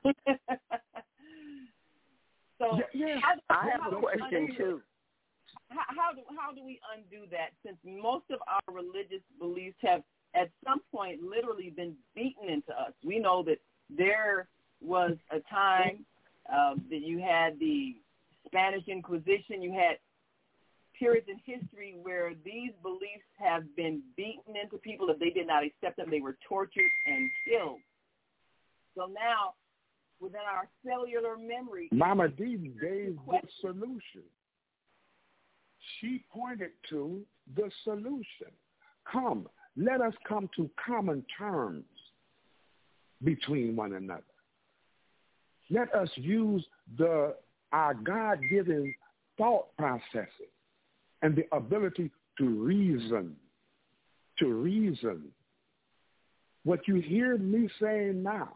So yeah, yeah. How, I have a question too. How, how do how do we undo that? Since most of our religious beliefs have, at some point, literally been beaten into us. We know that there was a time uh, that you had the Spanish Inquisition. You had periods in history where these beliefs have been beaten into people. If they did not accept them, they were tortured and killed. So now, within our cellular memory, Mama Dee gave the solution. She pointed to the solution. Come, let us come to common terms between one another. Let us use the our God-given thought processes and the ability to reason, to reason. What you hear me saying now,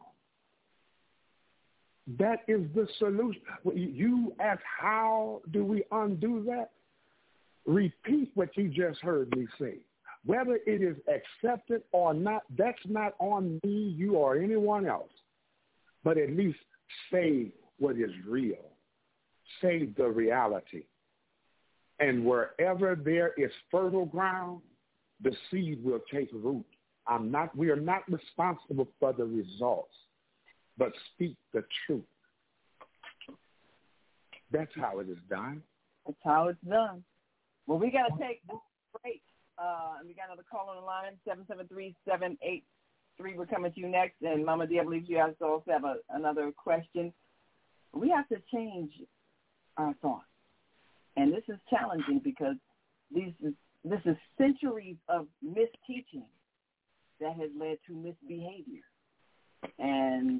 that is the solution. You ask, how do we undo that? Repeat what you just heard me say. Whether it is accepted or not, that's not on me, you, or anyone else. But at least say what is real. Say the reality. And wherever there is fertile ground, the seed will take root. I'm not, we are not responsible for the results, but speak the truth. That's how it is done. That's how it's done. Well, we got to take a break. Uh, and we got another call on the line, seven seven three, seven eight three. We're coming to you next. And Mama D, I believe you guys also have a, another question. We have to change our thoughts. And this is challenging because these is, this is centuries of misteaching that has led to misbehavior. And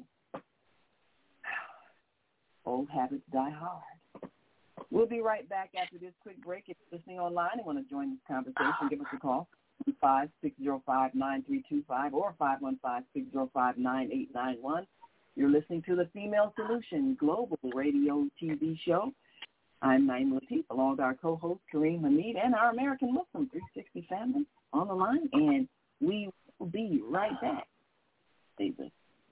old habits die hard. We'll be right back after this quick break. If you're listening online and want to join this conversation, give us a call, five six zero five, nine three two five or five one five, six zero five, nine eight nine one. You're listening to the Female Solution Global Radio T V show. I'm Naima Latif, along with our co-host Kareem Hamid and our American Muslim three sixty family on the line, and we will be right back. Stay with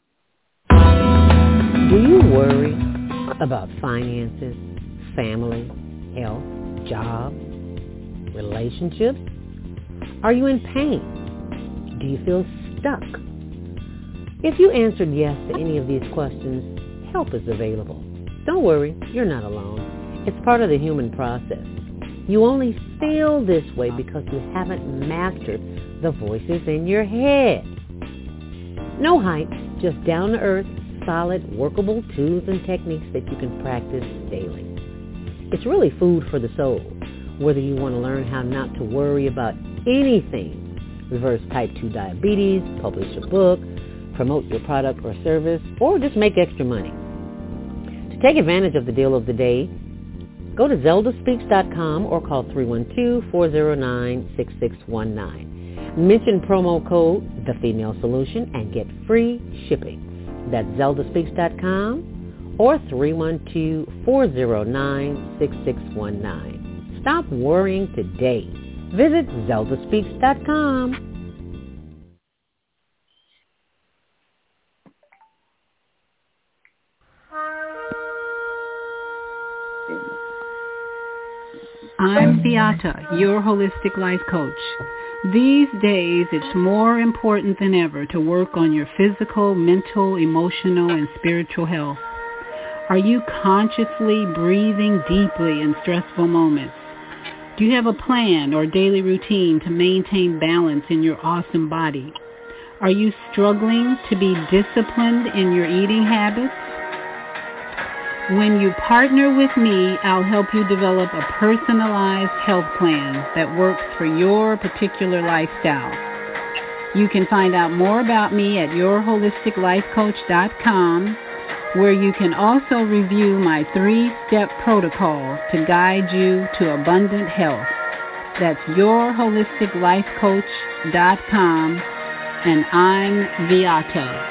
us. Do you worry about finances, family, health, job, relationships? Are you in pain? Do you feel stuck? If you answered yes to any of these questions, help is available. Don't worry, you're not alone. It's part of the human process. You only feel this way because you haven't mastered the voices in your head. No hype, just down-to-earth, solid, workable tools and techniques that you can practice daily. It's really food for the soul, whether you want to learn how not to worry about anything, reverse type two diabetes, publish a book, promote your product or service, or just make extra money. To take advantage of the deal of the day, go to zelda speaks dot com or call three one two, four zero nine, six six one nine. Mention promo code The Female Solution and get free shipping. That's zelda speaks dot com or three one two, four zero nine, six six one nine. Stop worrying today. Visit zelda speaks dot com. I'm Beata, your holistic life coach. These days, it's more important than ever to work on your physical, mental, emotional, and spiritual health. Are you consciously breathing deeply in stressful moments? Do you have a plan or daily routine to maintain balance in your awesome body? Are you struggling to be disciplined in your eating habits? When you partner with me, I'll help you develop a personalized health plan that works for your particular lifestyle. You can find out more about me at your holistic life coach dot com, where you can also review my three-step protocol to guide you to abundant health. That's your holistic life coach dot com, and I'm Beata.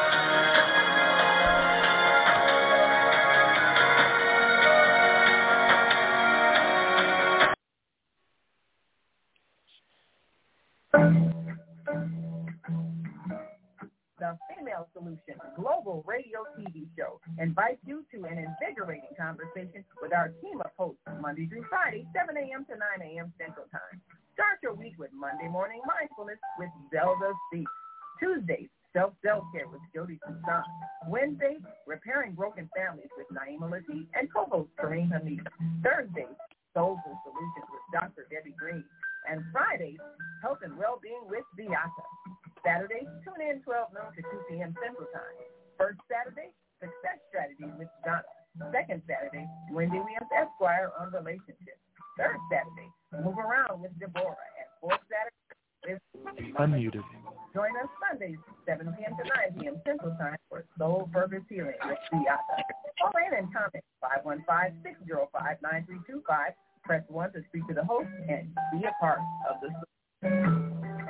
The Female Solution Global Radio T V show invites you to an invigorating conversation with our team of hosts Monday through Friday, seven a.m. to nine a.m. Central Time. Start your week with Monday Morning Mindfulness with Zelda Speaks. Tuesdays, Self-Self-Care with Jody Toussaint. Wednesdays, Repairing Broken Families with Naima Latif and co-host Kareem Hamid. Thursdays, Soulful Solutions with Doctor Debbie Green. And Fridays, Health and Wellbeing with Beata. Saturday, tune in twelve noon to two p.m. Central Time. First Saturday, Success Strategies with Donna. Second Saturday, Wendy Williams Esquire on relationships. Third Saturday, Move Around with Deborah. And fourth Saturday is Unmuted. Join us Sundays, seven p.m. to nine p.m. Central Time for Soul Purpose Healing with Beata. Call in and comment five one five, six zero five, nine three two five. Press one to speak to the host and be a part of the solution.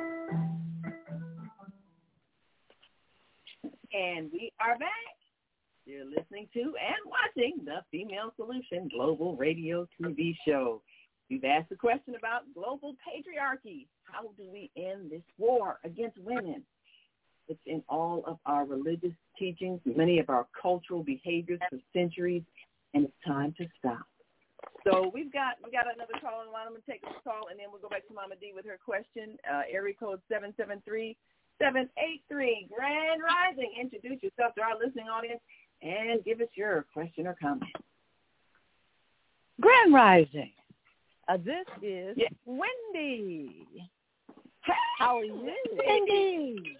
And we are back. You're listening to and watching the Female Solution Global Radio T V show. We've asked a question about global patriarchy. How do we end this war against women? It's in all of our religious teachings, many of our cultural behaviors for centuries, and it's time to stop. So we've got we got another call on the line. I'm going to take this call, and then we'll go back to Mama D with her question. Uh, area code seven seven three, seven eight three. Grand Rising. Introduce yourself to our listening audience and give us your question or comment. Grand Rising. Uh, this is yeah. Wendy. Hey, how are you? Wendy?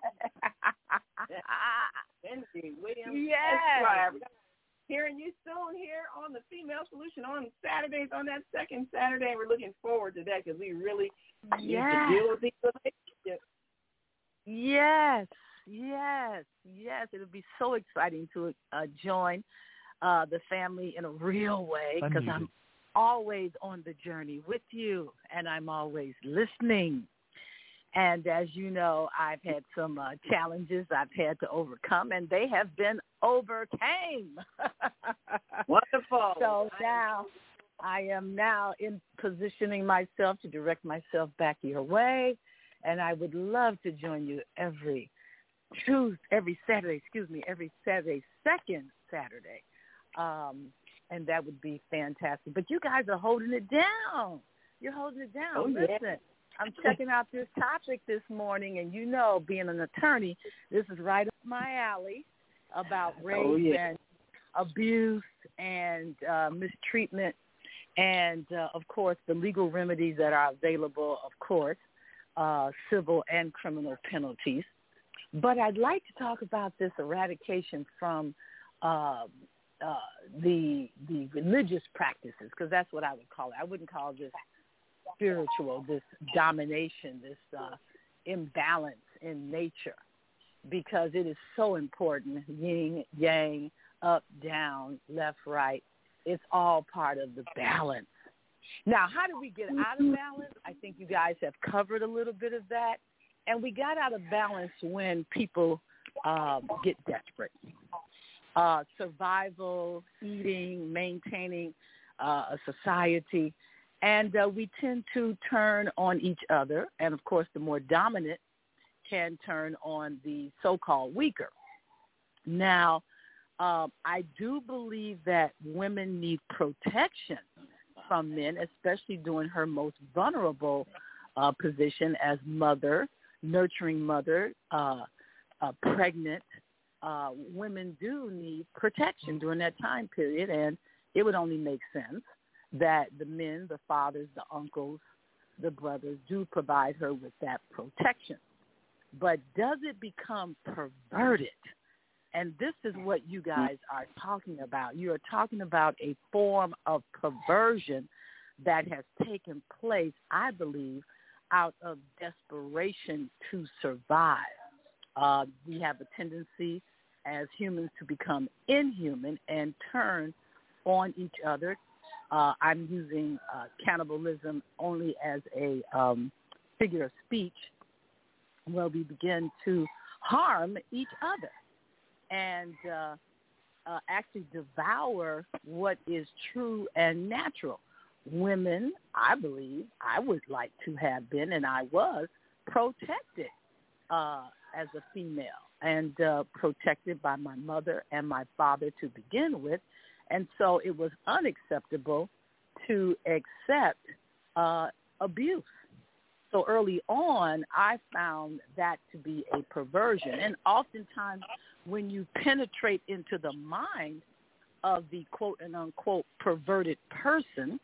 Wendy Williams. Yes. Hearing you soon here on the Female Solution on Saturdays, on that second Saturday. We're looking forward to that because we really yes. need to deal with these relationships. Yes, yes, yes. It'll be so exciting to uh, join uh, the family in a real way because I'm always on the journey with you, and I'm always listening. And as you know, I've had some uh, challenges I've had to overcome, and they have been overcame. Wonderful. So now I am now in positioning myself to direct myself back your way, and I would love to join you every Tuesday, every Saturday, excuse me, every Saturday, second Saturday. Um, and that would be fantastic. But you guys are holding it down. You're holding it down. Oh, Listen. yeah. I'm checking out this topic this morning, and you know, being an attorney, this is right up my alley about rape oh, yeah. and abuse and uh, mistreatment and, uh, of course, the legal remedies that are available, of course, uh, civil and criminal penalties. But I'd like to talk about this eradication from uh, uh, the the religious practices, because that's what I would call it. I wouldn't call this spiritual, this domination, this uh, imbalance in nature, because it is so important. Yin, yang, up, down, left, right. It's all part of the balance. Now, how do we get out of balance? I think you guys have covered a little bit of that. And we got out of balance when people uh, get desperate. Uh, survival, eating, maintaining uh, a society. And uh, we tend to turn on each other. And, of course, the more dominant can turn on the so-called weaker. Now, uh, I do believe that women need protection from men, especially during her most vulnerable uh, position as mother, nurturing mother, uh, uh, pregnant. Uh, women do need protection during that time period, and it would only make sense that the men, the fathers, the uncles, the brothers do provide her with that protection. But does it become perverted? And this is what you guys are talking about. You are talking about a form of perversion that has taken place, I believe, out of desperation to survive. Uh, we have a tendency as humans to become inhuman and turn on each other. Uh, I'm using uh, cannibalism only as a um, figure of speech, where we begin to harm each other and uh, uh, actually devour what is true and natural. Women, I believe, I would like to have been, and I was, protected uh, as a female and uh, protected by my mother and my father to begin with. And so it was unacceptable to accept uh, abuse. So early on, I found that to be a perversion. And oftentimes when you penetrate into the mind of the quote and unquote perverted person,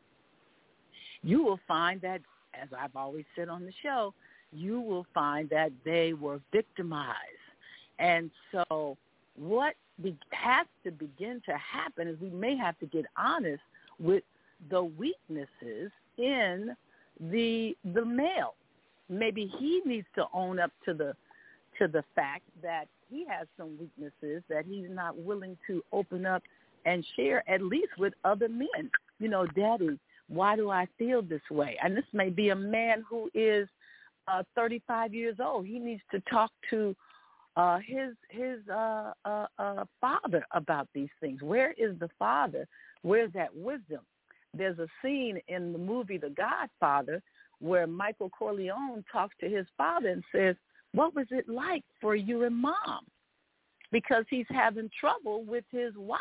you will find that, as I've always said on the show, you will find that they were victimized. And so what be, has to begin to happen is we may have to get honest with the weaknesses in the the male. Maybe he needs to own up to the to the fact that he has some weaknesses that he's not willing to open up and share, at least with other men. You know, Daddy, why do I feel this way? And this may be a man who is uh, thirty-five years old. He needs to talk to uh, his his uh, uh, uh, father about these things. Where is the father? Where's that wisdom? There's a scene in the movie The Godfather where Michael Corleone talks to his father and says, what was it like for you and Mom? Because he's having trouble with his wife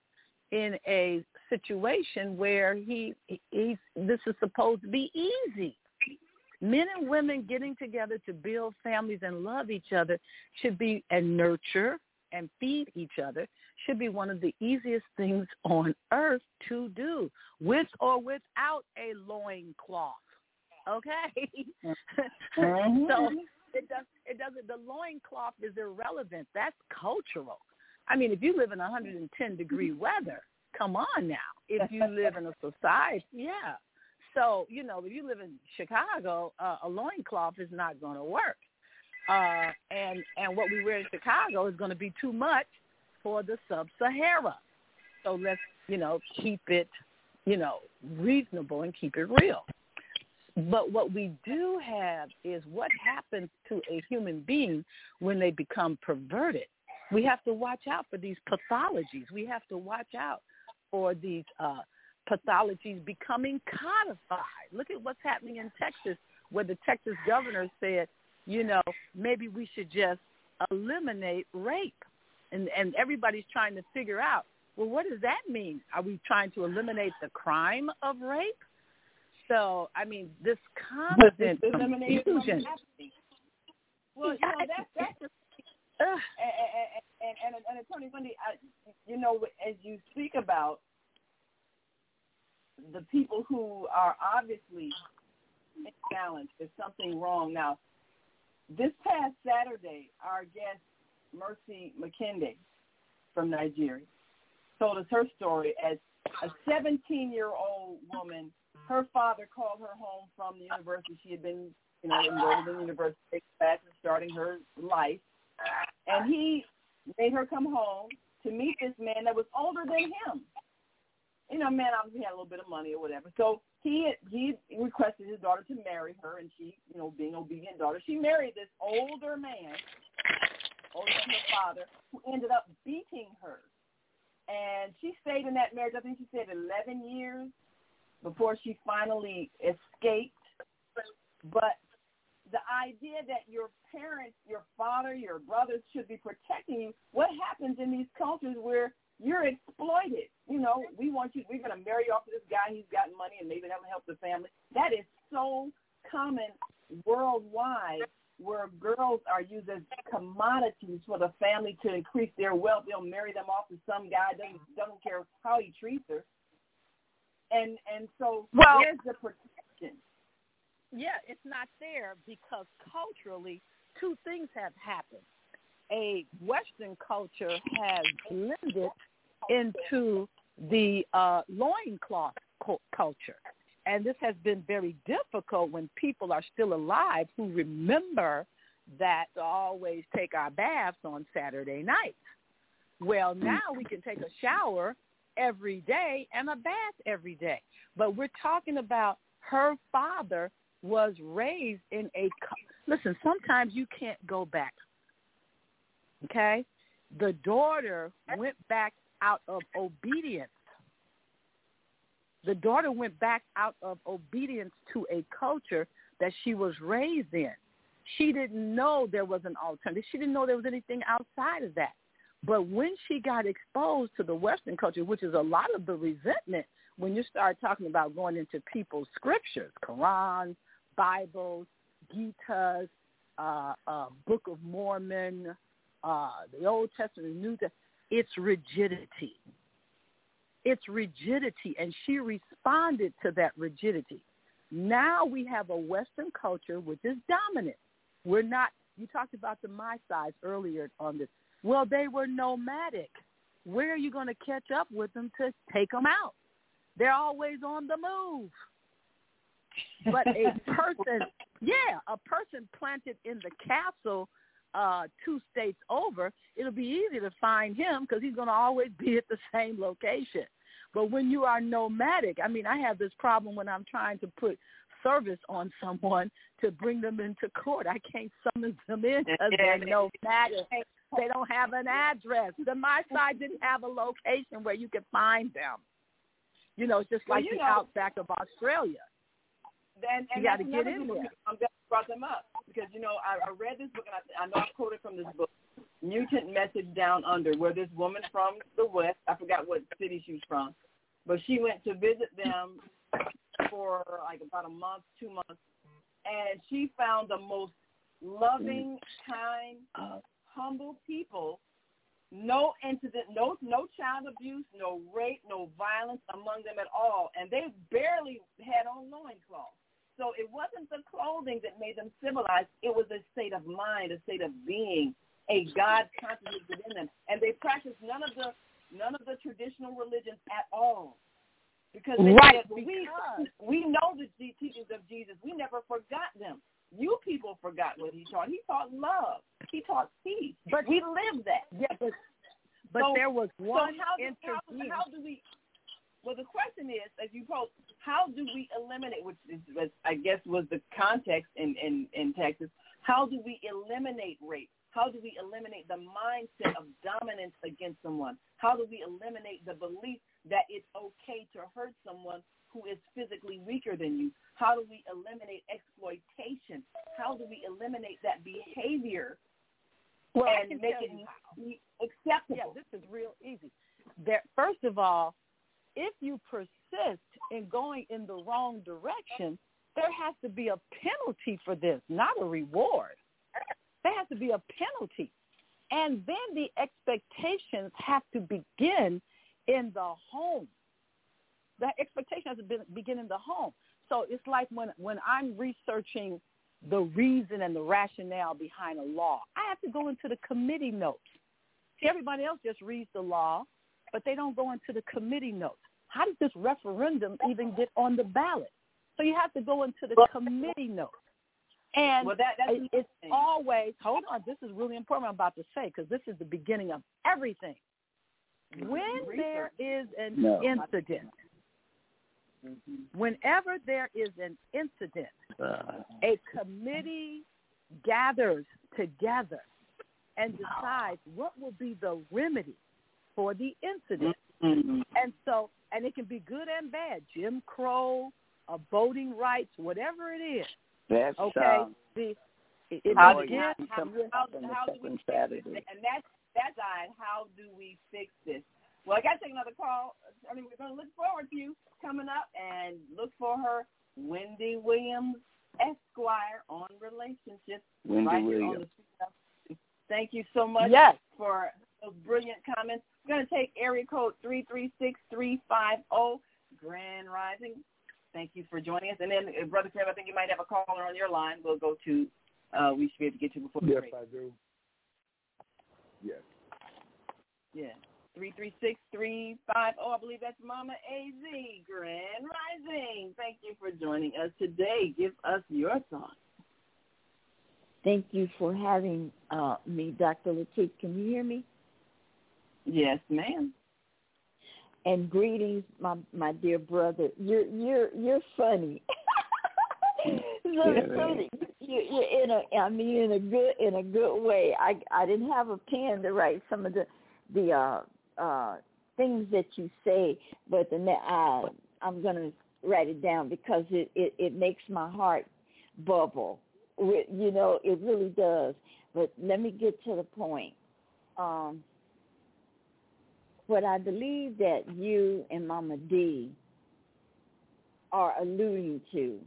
in a situation where he he's this is supposed to be easy. Men and women getting together to build families and love each other should be and nurture and feed each other should be one of the easiest things on earth to do, with or without a loincloth. Okay? Mm-hmm. So it does it doesn't the loincloth is irrelevant. That's cultural. I mean, if you live in one hundred ten degree weather, come on now. If you live in a society, yeah. So, you know, if you live in Chicago, uh, a loincloth is not going to work. Uh, and, and what we wear in Chicago is going to be too much for the sub-Sahara. So let's, you know, keep it, you know, reasonable and keep it real. But what we do have is what happens to a human being when they become perverted. We have to watch out for these pathologies. We have to watch out for these uh pathologies becoming codified. Look at what's happening in Texas, where the Texas governor said, you know, maybe we should just eliminate rape. And and everybody's trying to figure out, well, what does that mean? Are we trying to eliminate the crime of rape? So, I mean, this constant confusion. Well, you know, that's, that's just, and, and, and, and, and Attorney Wendy, I, you know, as you speak about the people who are obviously imbalanced, there's something wrong. Now, this past Saturday, our guest, Mercy McKinday from Nigeria, told us her story. As a seventeen-year-old woman, her father called her home from the university. She had been, you know, enrolled in the university, classes, starting her life. And he made her come home to meet this man that was older than him. You know, man, obviously had a little bit of money or whatever. So he he requested his daughter to marry her, and she, you know, being an obedient daughter, she married this older man, older than her father, who ended up beating her. And she stayed in that marriage, I think she said eleven years before she finally escaped. But the idea that your parents, your father, your brothers should be protecting you, what happens in these cultures where you're exploited? You know, we want you, we're going to marry you off to this guy, he's got money, and maybe that'll help the family. That is so common worldwide, where girls are used as commodities for the family to increase their wealth. They'll marry them off to some guy, doesn't, doesn't care how he treats her. And and so well, where's the protection? Yeah, it's not there because culturally, two things have happened. A Western culture has blended into the uh, loincloth co- culture. And this has been very difficult when people are still alive who remember that to always take our baths on Saturday nights. Well, now we can take a shower every day and a bath every day. But we're talking about her father was raised in a – listen, sometimes you can't go back, okay? The daughter went back out of obedience. The daughter went back out of obedience to a culture that she was raised in. She didn't know there was an alternative. She didn't know there was anything outside of that. But when she got exposed to the Western culture, which is a lot of the resentment when you start talking about going into people's scriptures, Quran, Bibles, Gitas, uh, uh, Book of Mormon, uh, the Old Testament, New Testament, it's rigidity. It's rigidity, and she responded to that rigidity. Now we have a Western culture which is dominant. We're not, you talked about the Maasais earlier on this. Well, they were nomadic. Where are you going to catch up with them to take them out? They're always on the move. But a person, yeah, a person planted in the castle uh, two states over, it'll be easy to find him because he's going to always be at the same location. But when you are nomadic, I mean, I have this problem when I'm trying to put service on someone to bring them into court. I can't summon them in because they're nomadic. They don't have an address. The Maasai didn't have a location where you could find them. You know, it's just like well, the know, outback of Australia. And, and you got to get in there. I'm glad you brought them up because, you know, I, I read this book, and I, I know I quoted from this book, Mutant Message Down Under, where this woman from the West, I forgot what city she was from, but she went to visit them for like about a month, two months, and she found the most loving, kind, humble people, no incident, no no child abuse, no rape, no violence among them at all. And they barely had on loincloths. So it wasn't the clothing that made them civilized. It was a state of mind, a state of being, a God consciousness within them. And they practiced none of the none of the traditional religions at all. Because they right, said, well, we, we know the teachings of Jesus. We never forgot them. You people forgot what he taught. He taught love. He taught peace. But we lived that. Yeah, but, but so, there was one so how, do, how, how do we, well, the question is, as you posed, how do we eliminate, which is, was, I guess was the context in, in, in Texas, how do we eliminate rape? How do we eliminate the mindset of dominance against someone? How do we eliminate the belief that it's okay to hurt someone who is physically weaker than you? How do we eliminate exploitation? How do we eliminate that behavior well, and make it acceptable? Yeah, this is real easy. There, first of all, if you persist in going in the wrong direction, there has to be a penalty for this, not a reward. There has to be a penalty. And then the expectations have to begin in the home. The expectation has to be, begin in the home. So it's like when, when I'm researching the reason and the rationale behind a law, I have to go into the committee notes. See, everybody else just reads the law, but they don't go into the committee notes. How does this referendum even get on the ballot? So you have to go into the committee notes. And well, that, that's it's always, hold on, this is really important what I'm about to say, because this is the beginning of everything. When there is an no. incident, mm-hmm. whenever there is an incident, uh. a committee gathers together and decides what will be the remedy for the incident. Mm-hmm. And so, and it can be good and bad, Jim Crow, uh, voting rights, whatever it is. That's okay. Um, the, it, it how, begins, how, how, how, how do we fix Saturday. this? And that's that side. How do we fix this? Well, I got to take another call. I mean, we're going to look forward to you coming up and look for her, Wendy Williams, Esquire, on relationships. Wendy right Williams. On the Thank you so much yes. for those brilliant comments. We're going to take area code three three six, three five zero, Grand Rising. Thank you for joining us. And then, uh, Brother Crib, I think you might have a caller on your line. We'll go to, uh, we should be able to get to before the Yes, break. I do. Yes. Yeah. three three six, three five zero, I believe that's Mama A Z. Grand Rising. Thank you for joining us today. Give us your thoughts. Thank you for having uh, me, Doctor Latif. Can you hear me? Yes, ma'am. And greetings, my my dear brother. You're you're you're funny. so, yeah, so you, you're in a I mean in a good in a good way. I I didn't have a pen to write some of the the uh, uh, things that you say, but the uh, I'm gonna write it down because it, it, it makes my heart bubble. You know, it really does. But let me get to the point. Um, What I believe that you and Mama D are alluding to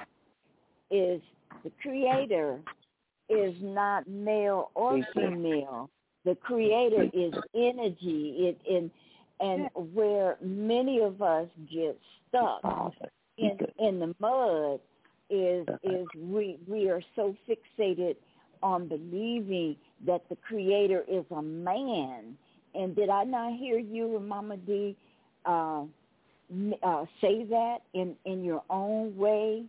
is the Creator is not male or female. The Creator is energy. It in and where many of us get stuck in in the mud is is we we are so fixated on believing that the Creator is a man. And did I not hear you and Mama D uh, uh, say that in, in your own way?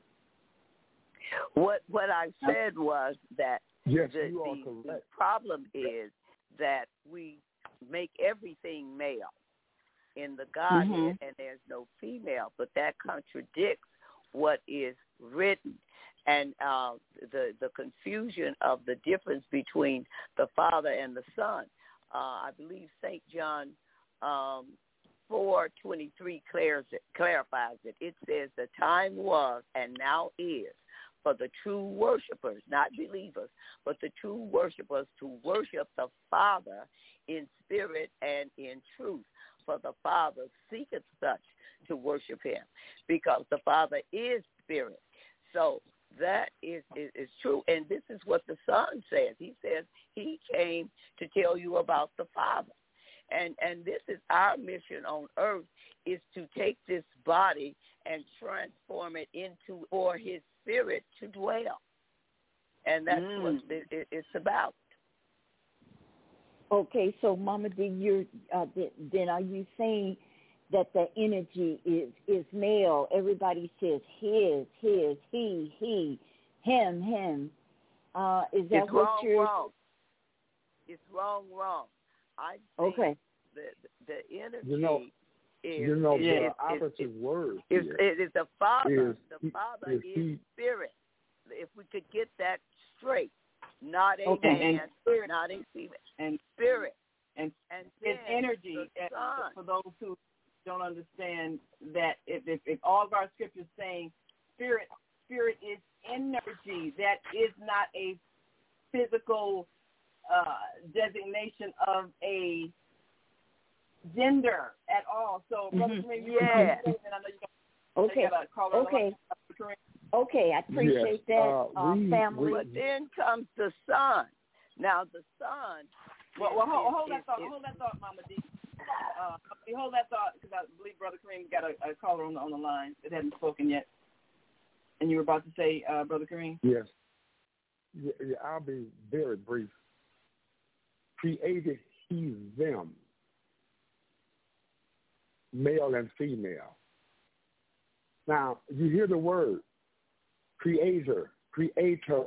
What what I said was that yes, the, you are the, correct. the problem is that we make everything male in the Godhead, mm-hmm. and there's no female, but that contradicts what is written. And uh, the the confusion of the difference between the Father and the Son. Uh, I believe Saint John um, four twenty-three clarifies it. It says the time was and now is for the true worshipers, not believers, but the true worshipers to worship the Father in spirit and in truth. For the Father seeketh such to worship him, because the Father is spirit. So that is, is, is true. And this is what the Son says. He says he came to tell you about the Father. And and this is our mission on earth, is to take this body and transform it into for his spirit to dwell. And that's mm. what it, it, it's about. Okay, so Mama D, you're, uh, then are you saying that the energy is, is male? Everybody says his, his, he, he, him, him. Uh, is that it's what wrong, you're... wrong. It's wrong, wrong. I think okay. the, the energy you know, is... You know, is, the is, operative is, word is, here it is the Father. is, the Father is, is he, spirit. If we could get that straight. Not a okay, man, and spirit, not a female. And spirit. And, and his energy, for those who don't understand that if, if, if all of our scriptures saying spirit, spirit is energy, that is not a physical uh, designation of a gender at all. So, Brother mm-hmm. Kareem, yeah. I know you got, okay. you got a caller okay. Okay, I appreciate yes. that, uh, uh, we, family. We, but then comes the Son. Now, the Son... Well, well hold, hold is, that thought. is, hold that thought, Mama D. Uh, hold that thought, because I believe Brother Kareem got a, a caller on the on the line that hadn't spoken yet. And you were about to say, uh, Brother Kareem? Yes. Yeah, yeah, I'll be very brief. Created he them, male and female. Now, you hear the word creator, creator.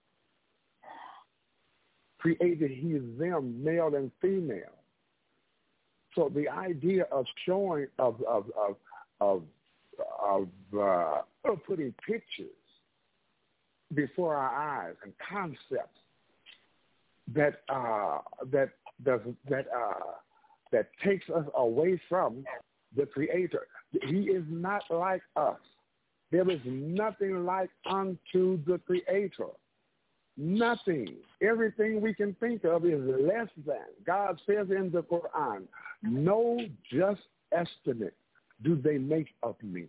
Created he them, male and female. So the idea of showing, of of of of, of, uh, of putting pictures before our eyes and concepts that uh, that does that uh, that takes us away from the Creator. He is not like us. There is nothing like unto the Creator. Nothing. Everything we can think of is less than. God says in the Quran, no just estimate do they make of me.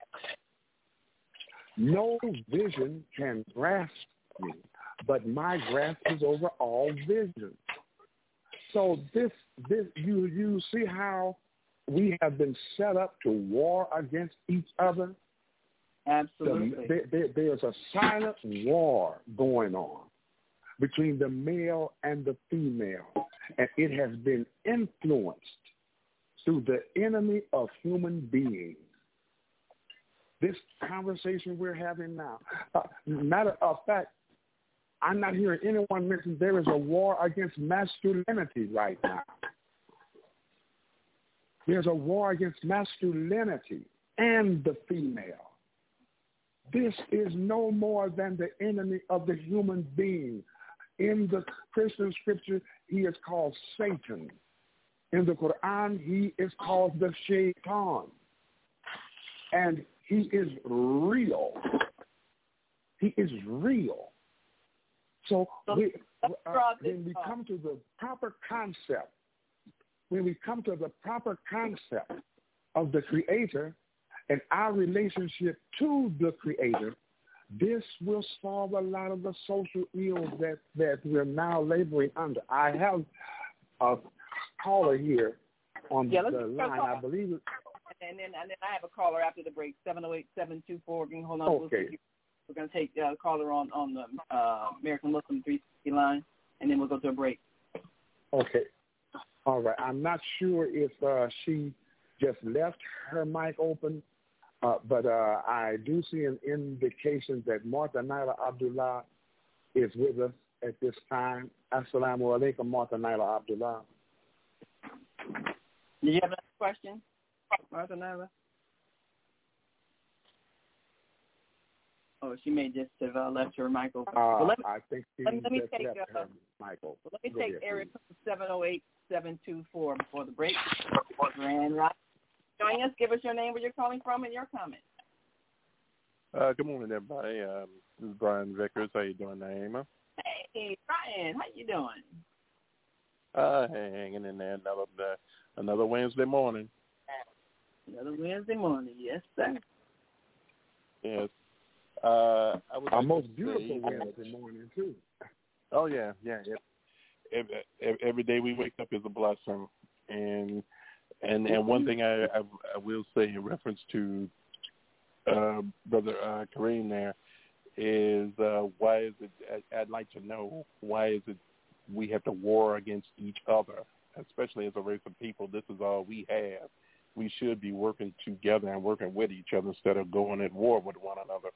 No vision can grasp me, but my grasp is over all vision. So this, this you, you see how we have been set up to war against each other? Absolutely. The, there, there's a silent war going on between the male and the female, and it has been influenced through the enemy of human beings. This conversation we're having now, uh, matter of fact, I'm not hearing anyone mention there is a war against masculinity right now. There's a war against masculinity and the female. This is no more than the enemy of the human being. In the Christian scripture, he is called Satan. In the Quran, he is called the Shaitan. And he is real. He is real. So we, uh, when we come to the proper concept, when we come to the proper concept of the Creator and our relationship to the Creator, this will solve a lot of the social ills that, that we're now laboring under. I have a caller here on yeah, the line, I believe it. And then, and then I have a caller after the break, seven oh eight, seven two four. Hold on. Okay. We'll We're going to take a uh, caller on, on the uh, American Muslim three sixty line, and then we'll go to a break. Okay. All right. I'm not sure if uh, she just left her mic open, uh, but uh, I do see an indication that Martha Naila Abdullah is with us at this time. Assalamu alaikum, Martha Naila Abdullah. Do you have another question, Martha Naila? Oh, she may just have uh, left her mic open. Uh, well, let me, I think she let me, let me just take, left uh, her mic open. Well, let me Go take ahead, area please. seven oh eight, seven two four before the break. Grand Rock. Join us. Give us your name, where you're calling from, and your comment. Uh, good morning, everybody. Um, this is Brian Vickers. How you doing, Naima? Hey, Brian. How you doing? Uh, hanging in there. Another uh, another Wednesday morning. Another Wednesday morning. Yes, sir. Yes. Uh, I would Our like most to beautiful say, Wednesday morning, too. Oh, yeah, yeah. Every, every, every day we wake up is a blessing. And and, and one thing I, I, I will say in reference to uh, Brother uh, Kareem there is uh, why is it, I, I'd like to know, why is it we have to war against each other, especially as a race of people? This is all we have. We should be working together and working with each other instead of going at war with one another.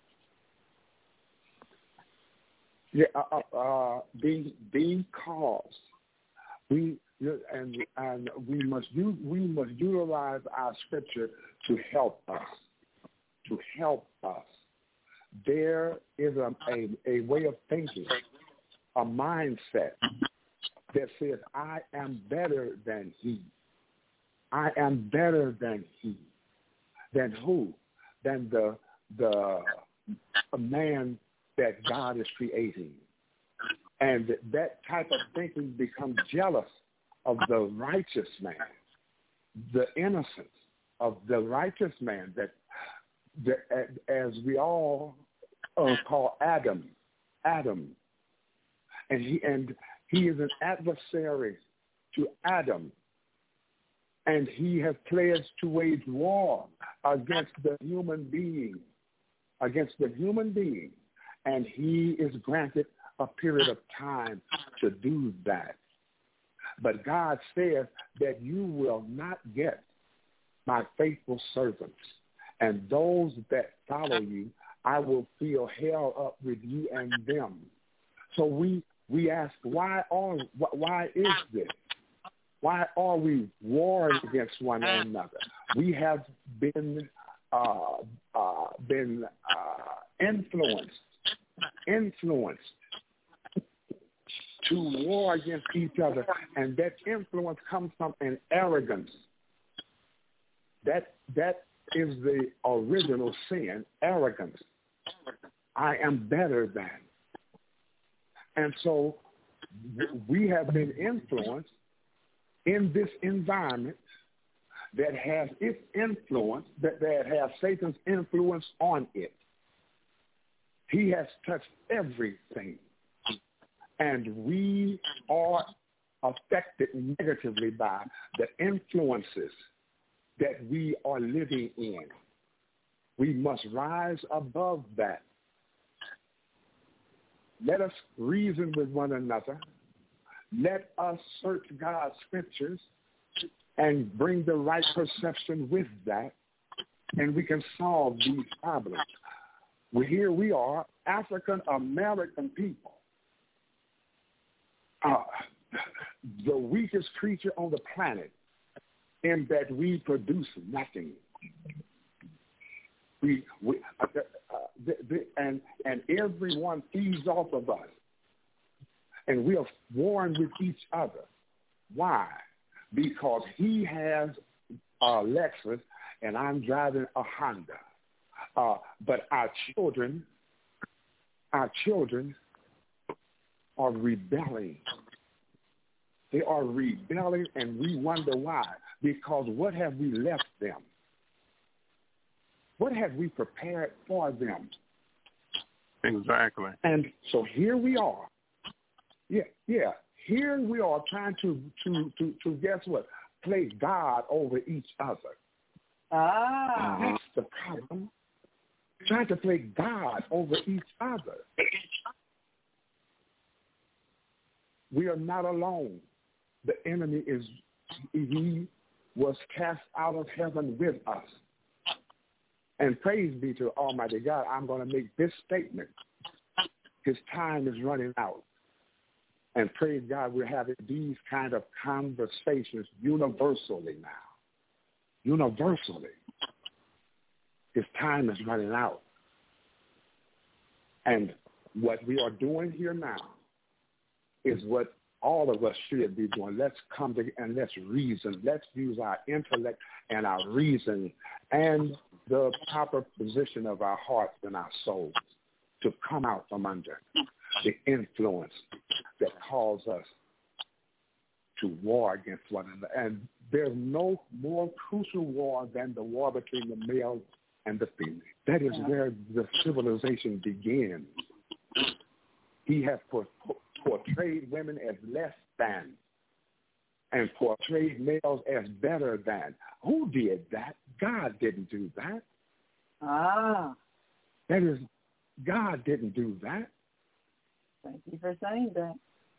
Yeah, uh, uh, be, because we and and we must use, we must utilize our scripture to help us, to help us. There is a, a, a way of thinking, a mindset that says, I am better than he. I am better than he. Than who? Than the the a man that God is creating. And that type of thinking becomes jealous of the righteous man, the innocence of the righteous man that, that as we all uh, call Adam, Adam. And he, and he is an adversary to Adam. And he has pledged to wage war against the human being, against the human being. And he is granted a period of time to do that. But God says that you will not get my faithful servants. And those that follow you, I will fill hell up with you and them. So we we ask, why are why is this? Why are we warring against one another? We have been uh, uh, been uh, influenced, influenced to war against each other, and that influence comes from an arrogance. That that is the original sin, arrogance. I am better than. And so we have been influenced in this environment that has its influence, that, that has Satan's influence on it. He has touched everything. And we are affected negatively by the influences that we are living in. We must rise above that. Let us reason with one another. Let us search God's scriptures and bring the right perception with that, and we can solve these problems. Well, here we are, African-American people, uh, the weakest creature on the planet, in that we produce nothing. We, we uh, uh, the, the, and and everyone feeds off of us, and we are warring with each other. Why? Because he has a Lexus and I'm driving a Honda. Uh, but our children, our children are rebelling. They are rebelling, and we wonder why. Because what have we left them? What have we prepared for them? Exactly. And so here we are. Yeah, yeah. Here we are trying to, to, to, to guess what? Play God over each other. Ah. That's the problem. Trying to play God over each other. We are not alone. The enemy is, he was cast out of heaven with us. And praise be to Almighty God, I'm going to make this statement. His time is running out. And praise God, we're having these kind of conversations universally now. Universally. His time is running out. And what we are doing here now is what all of us should be doing. Let's come together and let's reason. Let's use our intellect and our reason and the proper position of our hearts and our souls to come out from under the influence that calls us to war against one another. And there's no more crucial war than the war between the male and the female. That is where the civilization begins. He has por- portrayed women as less than and portrayed males as better than. Who did that? God didn't do that. Ah. That is, God didn't do that. Thank you for saying that.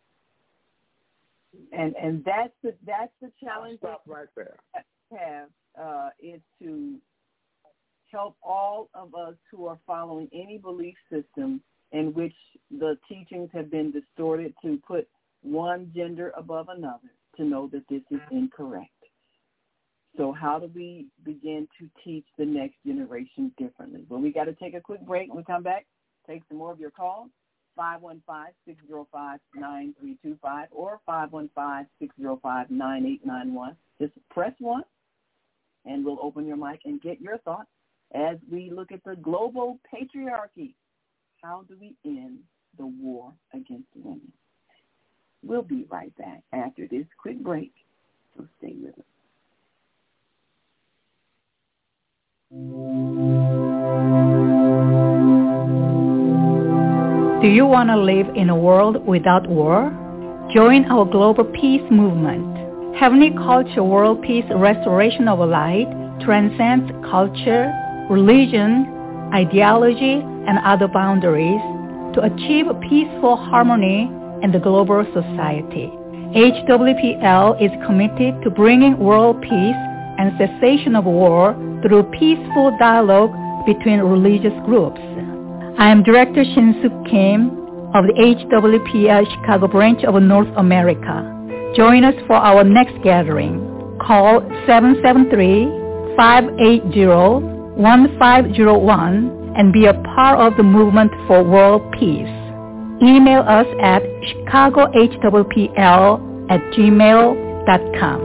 And and that's the that's the challenge. I'll stop right there. Have uh, is to help all of us who are following any belief system in which the teachings have been distorted to put one gender above another, to know that this is incorrect. So how do we begin to teach the next generation differently? Well, we got to take a quick break. When we come back, take some more of your calls, five one five, six zero five, nine three two five or five one five, six zero five, nine eight nine one. Just press one, and we'll open your mic and get your thoughts as we look at the global patriarchy. How do we end the war against women? We'll be right back after this quick break, so stay with us. Do you want to live in a world without war? Join our global peace movement. Heavenly Culture World Peace Restoration of Light transcends culture, religion, ideology, and other boundaries to achieve peaceful harmony in the global society. H W P L is committed to bringing world peace and cessation of war through peaceful dialogue between religious groups. I am Director Shin-Suk Kim of the H W P L Chicago branch of North America. Join us for our next gathering. Call seven seven three, five eight zero, one five zero one and be a part of the movement for world peace. Email us at chicago h w p l at gmail dot com.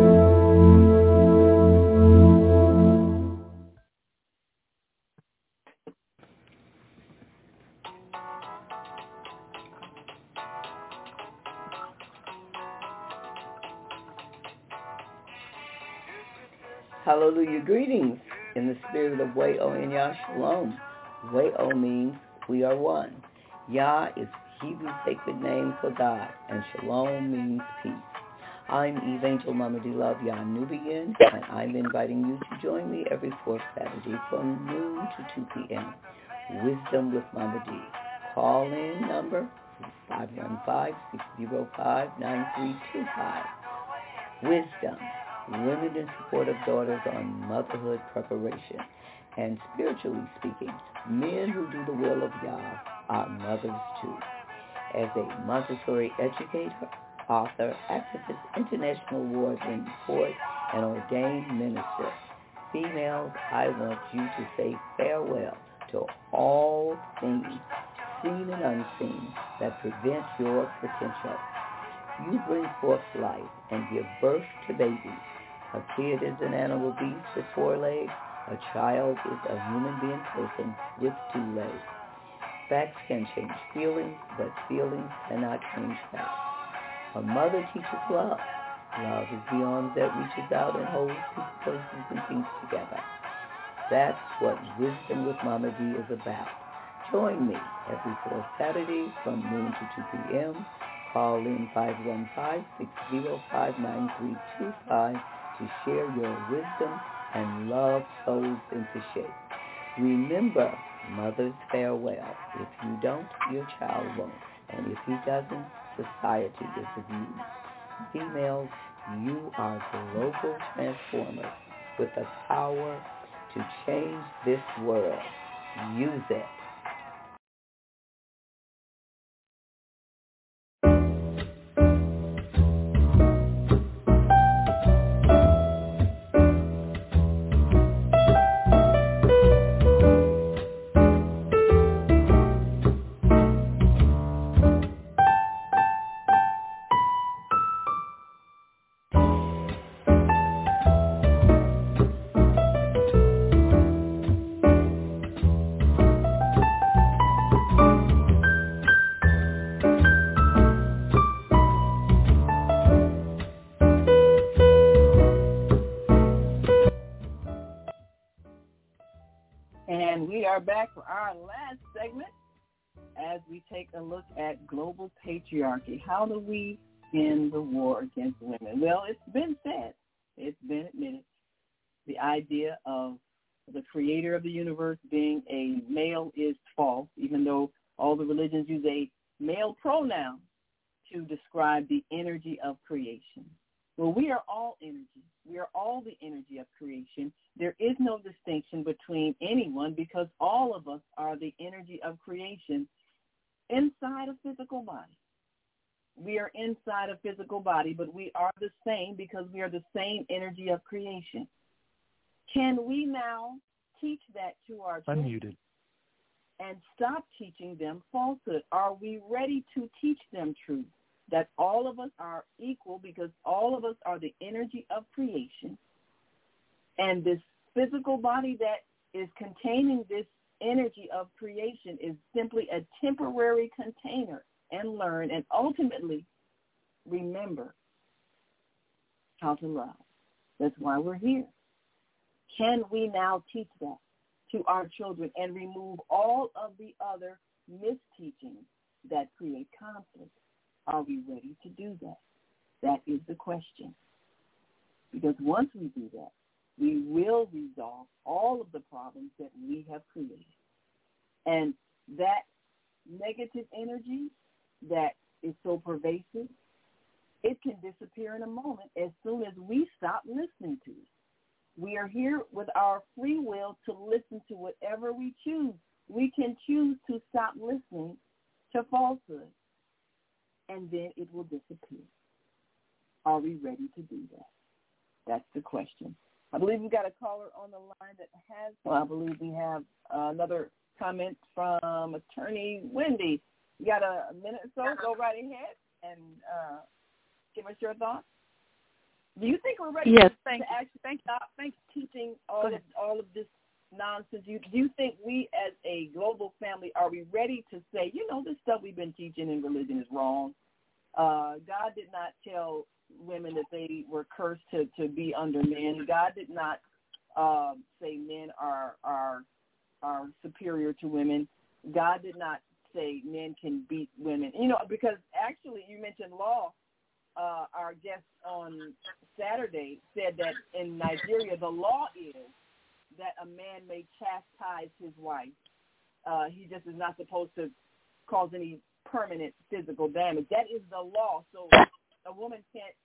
Hallelujah. Greetings in the spirit of Way-O and Yah Shalom. Way-O means we are one. Yah is Hebrew sacred name for God, and Shalom means peace. I'm Evangel Mama D Love Yah Nubian, and I'm inviting you to join me every fourth Saturday from noon to two p.m. Wisdom with Mama D. Call-in number five one five, six zero five, nine three two five. Wisdom. Women in support of daughters on motherhood preparation. And spiritually speaking, men who do the will of Yah are mothers too. As a Montessori educator, author, activist, international award-winning poet, and ordained minister, females, I want you to say farewell to all things, seen and unseen, that prevent your potential. You bring forth life and give birth to babies. A kid is an animal beast with four legs. A child is a human being person with two legs. Facts can change feelings, but feelings cannot change facts. A mother teaches love. Love is the arm that reaches out and holds people, places, and things together. That's what Wisdom with Mama D is about. Join me every fourth Saturday from noon to two p.m. Call in five one five, six zero five, nine three two five to share your wisdom and love souls into shape. Remember, mother's farewell. If you don't, your child won't. And if he doesn't, society is abused. Females, you are global transformers with the power to change this world. Use it. are back for our last segment as we take a look at global patriarchy. How do we end the war against women? Well, it's been said, it's been admitted, the idea of the creator of the universe being a male is false, even though all the religions use a male pronoun to describe the energy of creation. Well, we are all energy. We are all the energy of creation. There is no distinction between anyone because all of us are the energy of creation inside a physical body. We are inside a physical body, but we are the same because we are the same energy of creation. Can we now teach that to our children? Unmuted. And stop teaching them falsehood? Are we ready to teach them truth? That all of us are equal because all of us are the energy of creation. And this physical body that is containing this energy of creation is simply a temporary container, and learn and ultimately remember how to love. That's why we're here. Can we now teach that to our children and remove all of the other misteachings that create conflict? Are we ready to do that? That is the question. Because once we do that, we will resolve all of the problems that we have created. And that negative energy that is so pervasive, it can disappear in a moment as soon as we stop listening to it. We are here with our free will to listen to whatever we choose. We can choose to stop listening to falsehood, and then it will disappear. Are we ready to do that? That's the question. I believe we've got a caller on the line that has, well, I believe we have uh, another comment from Attorney Wendy. You got a, a minute or so? Go right ahead and uh, give us your thoughts. Do you think we're ready yes, to, thank to you. actually thank stop thank teaching all of, all of this nonsense? Do you, do you think we as a global family, are we ready to say, you know, this stuff we've been teaching in religion is wrong? Uh, God did not tell women that they were cursed to, to be under men. God did not uh, say men are, are, are superior to women. God did not say men can beat women. You know, because actually you mentioned law. Uh, our guest on Saturday said that in Nigeria, the law is that a man may chastise his wife. Uh, he just is not supposed to cause any permanent physical damage. That is the law. So a woman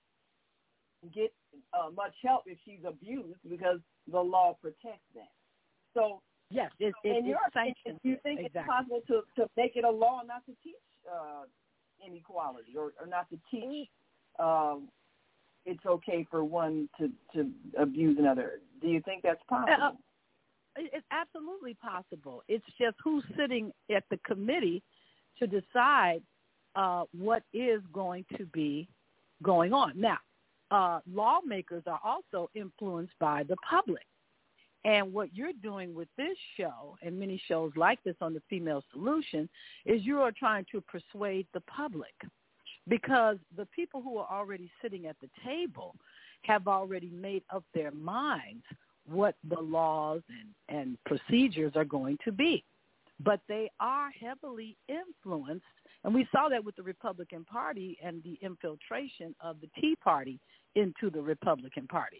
can't get uh, much help if she's abused because the law protects that. So yes, it, it, in your opinion, do you think exactly. it's possible to, to make it a law not to teach uh, inequality or, or not to teach um, it's okay for one to, to abuse another? Do you think that's possible? Uh, it's absolutely possible. It's just who's sitting at the committee to decide uh, what is going to be going on. Now, uh, lawmakers are also influenced by the public. And what you're doing with this show and many shows like this on the Female Solution is you are trying to persuade the public, because the people who are already sitting at the table have already made up their minds what the laws and, and procedures are going to be. But they are heavily influenced, and we saw that with the Republican Party and the infiltration of the Tea Party into the Republican Party.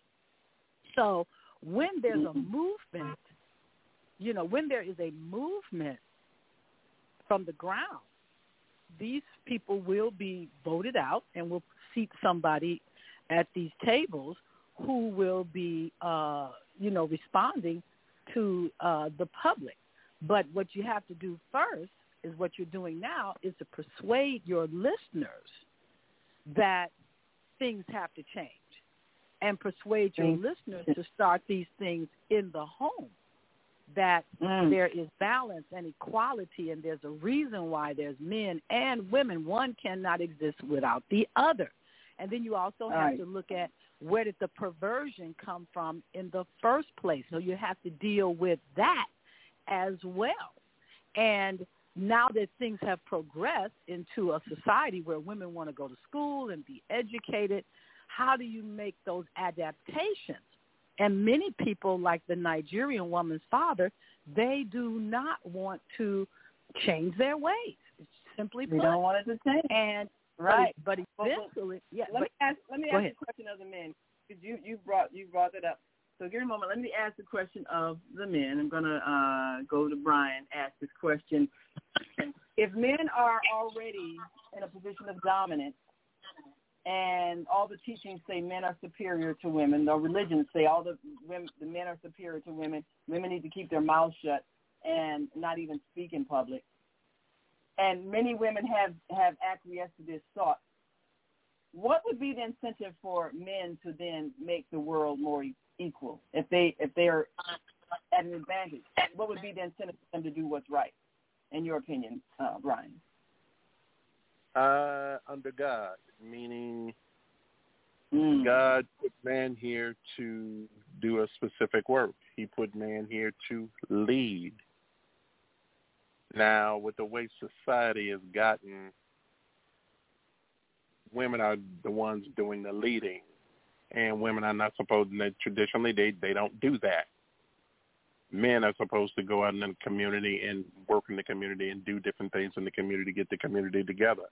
So when there's a movement, you know, when there is a movement from the ground, these people will be voted out and will seat somebody at these tables who will be, uh, you know, responding to uh, the public. But what you have to do first is what you're doing now is to persuade your listeners that things have to change, and persuade your mm. listeners to start these things in the home, that mm. there is balance and equality, and there's a reason why there's men and women. One cannot exist without the other. And then you also have right. to look at where did the perversion come from in the first place. So you have to deal with that as well. And now that things have progressed into a society where women want to go to school and be educated, how do you make those adaptations And many people, like the Nigerian woman's father, they do not want to change their ways. Simply put, they don't want it to change. And right, but, but eventually, yeah. Let but, me ask. Let me go ask ahead. the question of the men, because you you brought you brought it up. So give me a moment. Let me ask the question of the men. I'm gonna uh, go to Brian. Ask this question: if men are already in a position of dominance, and all the teachings say men are superior to women, the religions say all the women, the men are superior to women. Women need to keep their mouths shut and not even speak in public. And many women have, have acquiesced to this thought. What would be the incentive for men to then make the world more equal if they if they are at an advantage? What would be the incentive for them to do what's right, in your opinion, uh, Brian? Uh, under God, meaning mm. God put man here to do a specific work. He put man here to lead. Now, with the way society has gotten, women are the ones doing the leading, and women are not supposed to, traditionally, they, they don't do that. Men are supposed to go out in the community and work in the community and do different things in the community, get the community together,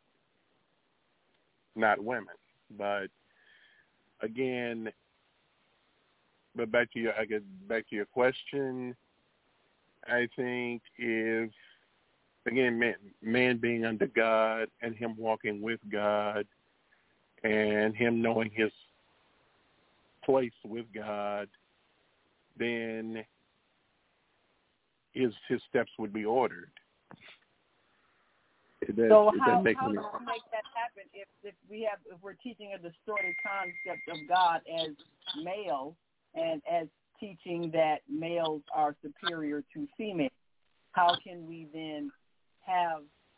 not women. But, again, but back to your, I guess, back to your question, I think if, Again, man, man being under God and him walking with God and him knowing his place with God, then his his steps would be ordered. That, so how, how do me... we make that happen if, if we have if we're teaching a distorted concept of God as male and as teaching that males are superior to females? How can we then have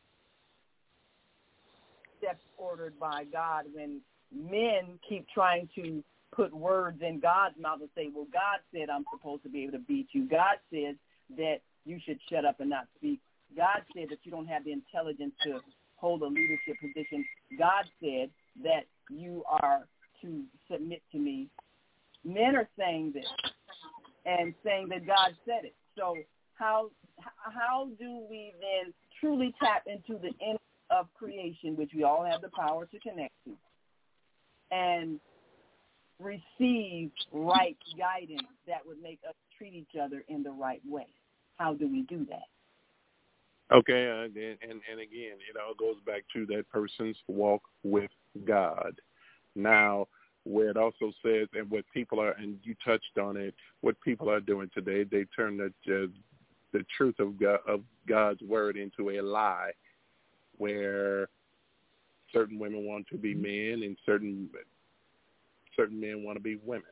steps ordered by God when men keep trying to put words in God's mouth and say, well, God said I'm supposed to be able to beat you. God said that you should shut up and not speak. God said that you don't have the intelligence to hold a leadership position. God said that you are to submit to me. Men are saying this and saying that God said it. So how how do we then truly tap into the end of creation, which we all have the power to connect to, and receive right guidance that would make us treat each other in the right way? How do we do that? Okay, uh, and, and, and again, it all goes back to that person's walk with God. Now, where it also says, and what people are, and you touched on it, what people are doing today, they turn the uh, the truth of God, of God's word into a lie, where certain women want to be men and certain certain men want to be women.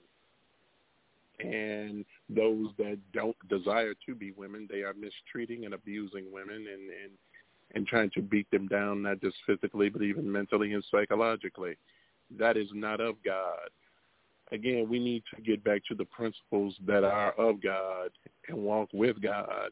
And those that don't desire to be women, they are mistreating and abusing women and, and, and trying to beat them down, not just physically, but even mentally and psychologically. That is not of God. Again, we need to get back to the principles that are of God and walk with God.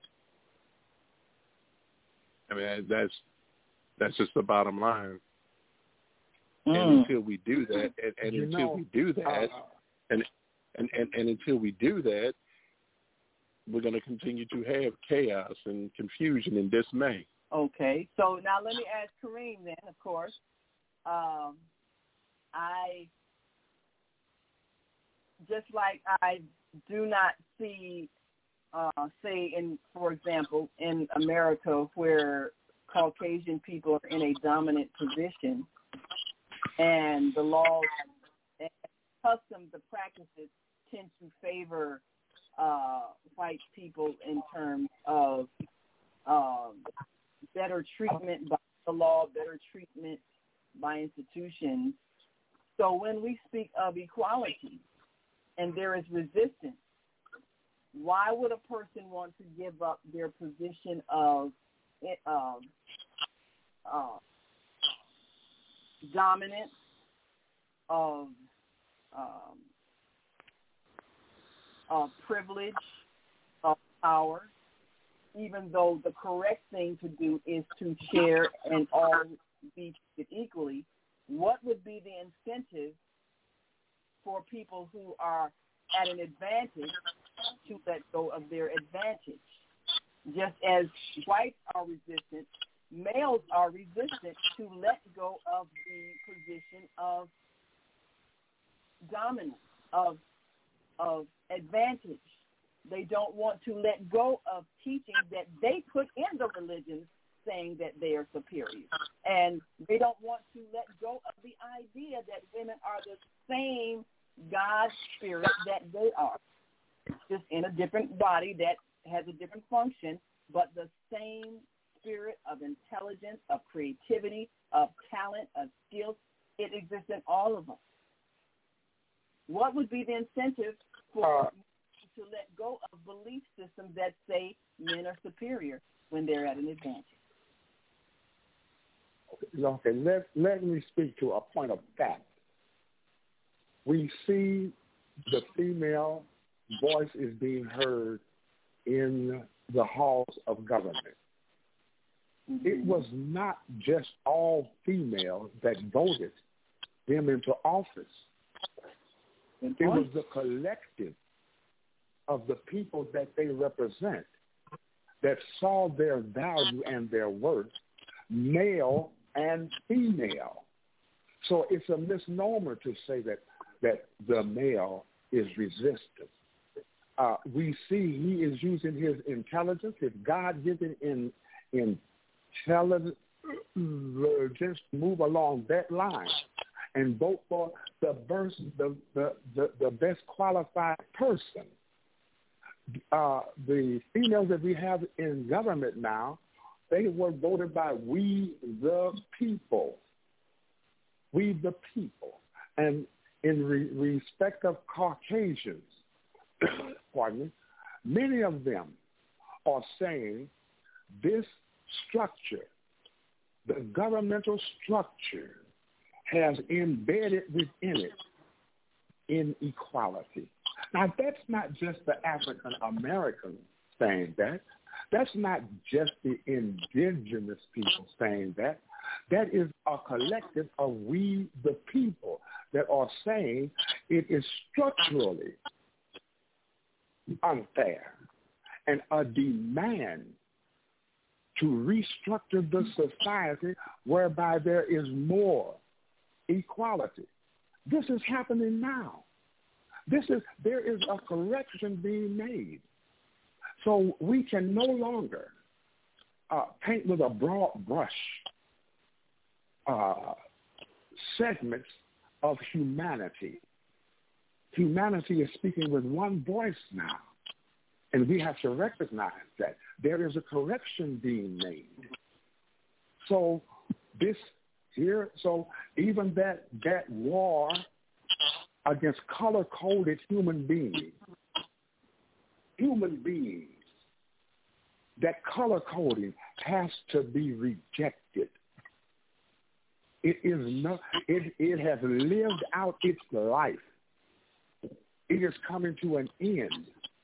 I mean, that's that's just the bottom line. Mm. And until we do that, and, and until know, we do that, uh, and, and, and, and until we do that, we're going to continue to have chaos and confusion and dismay. Okay. So now let me ask Kareem then, of course. Um, I, just like I do not see, uh, say, in, for example, in America where Caucasian people are in a dominant position and the laws and customs, the practices tend to favor uh, white people in terms of um, better treatment by the law, better treatment by institutions. So when we speak of equality and there is resistance, why would a person want to give up their position of uh, uh, dominance, of um, of privilege, of power, even though the correct thing to do is to share and all be treated equally? What would be the incentive for people who are at an advantage to let go of their advantage. Just as whites are resistant, males are resistant to let go of the position of dominance, of of advantage. They don't want to let go of teachings that they put in the religions saying that they are superior. And they don't want to let go of the idea that women are the same God spirit that they are, just in a different body that has a different function, but the same spirit of intelligence, of creativity, of talent, of skills. It exists in all of us. What would be the incentive for uh, to let go of belief systems that say men are superior when they're at an advantage? Okay, let, let me speak to a point of fact. We see the female voice is being heard in the halls of government. Mm-hmm. It was not just all females that voted them into office. It was the collective of the people that they represent that saw their value and their worth, male and female. So it's a misnomer to say that, that the male is resistant. Uh, we see he is using his intelligence, his God-given in, intelligence to move along that line and vote for the best, the, the, the, the best qualified person. Uh, the females that we have in government now, they were voted by we the people. We the people. And in re- respect of Caucasians, pardon me, many of them are saying this structure, the governmental structure, has embedded within it inequality. Now, that's not just the African American saying that. That's not just the indigenous people saying that. That is a collective of we the people that are saying it is structurally unfair and a demand to restructure the society whereby there is more equality. This is happening now. This is there is a correction being made. So we can no longer uh, paint with a broad brush uh, segments of humanity. Humanity is speaking with one voice now, and we have to recognize that there is a correction being made. So this here, so even that that war against color-coded human beings, human beings, that color coding has to be rejected. It is not. It it has lived out its life. It is coming to an end.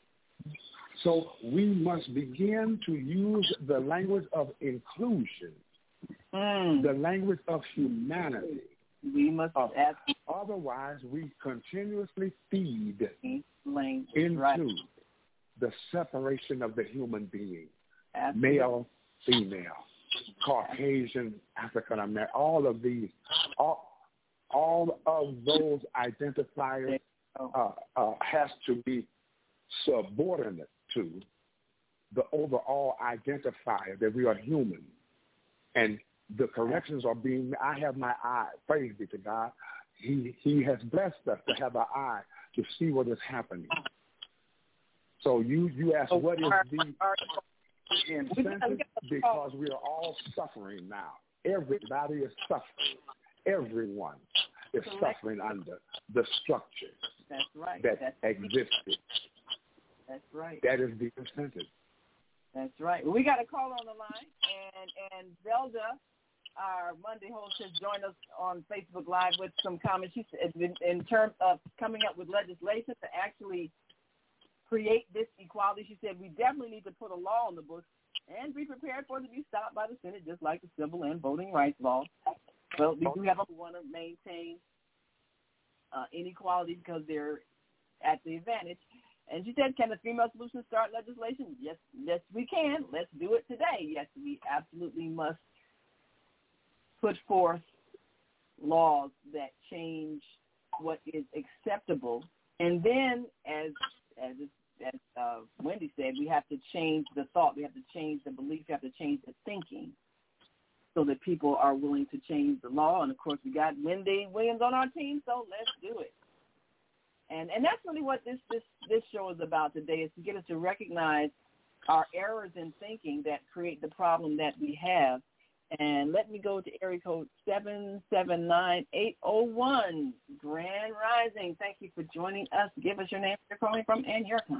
So we must begin to use the language of inclusion, mm. the language of humanity. We must uh, ask. Otherwise, we continuously feed language, into right. the separation of the human being, Absolutely. male, female, Caucasian, African American, all of these, all, all of those identifiers uh, uh, has to be subordinate to the overall identifier that we are human. And the corrections are being, I have my eye, praise be to God. He, he has blessed us to have our eye to see what is happening. So you, you ask, what is the incentive? Because we are all suffering now. Everybody is suffering. Everyone is suffering under the structure That's right. that That's existed. That's right. That is the incentive. That's right. Well, we got a call on the line, and and Zelda, our Monday host, has joined us on Facebook Live with some comments. She said, in, in terms of coming up with legislation to actually create this equality, she said we definitely need to put a law on the books and be prepared for it to be stopped by the Senate, just like the civil and voting rights laws. Well, we do have a want to maintain uh, inequality because they're at the advantage. And she said, can the Female Solution start legislation? Yes, yes, we can. Let's do it today. Yes, we absolutely must put forth laws that change what is acceptable. And then, as as as uh, Wendy said, we have to change the thought. We have to change the belief. We have to change the thinking so that people are willing to change the law. And, of course, we got Wendy Williams on our team, so let's do it. And and that's really what this, this, this show is about today, is to get us to recognize our errors in thinking that create the problem that we have. And let me go to area code seven seven nine eight oh one. Grand Rising, thank you for joining us. Give us your name, where you're calling from, and your comment.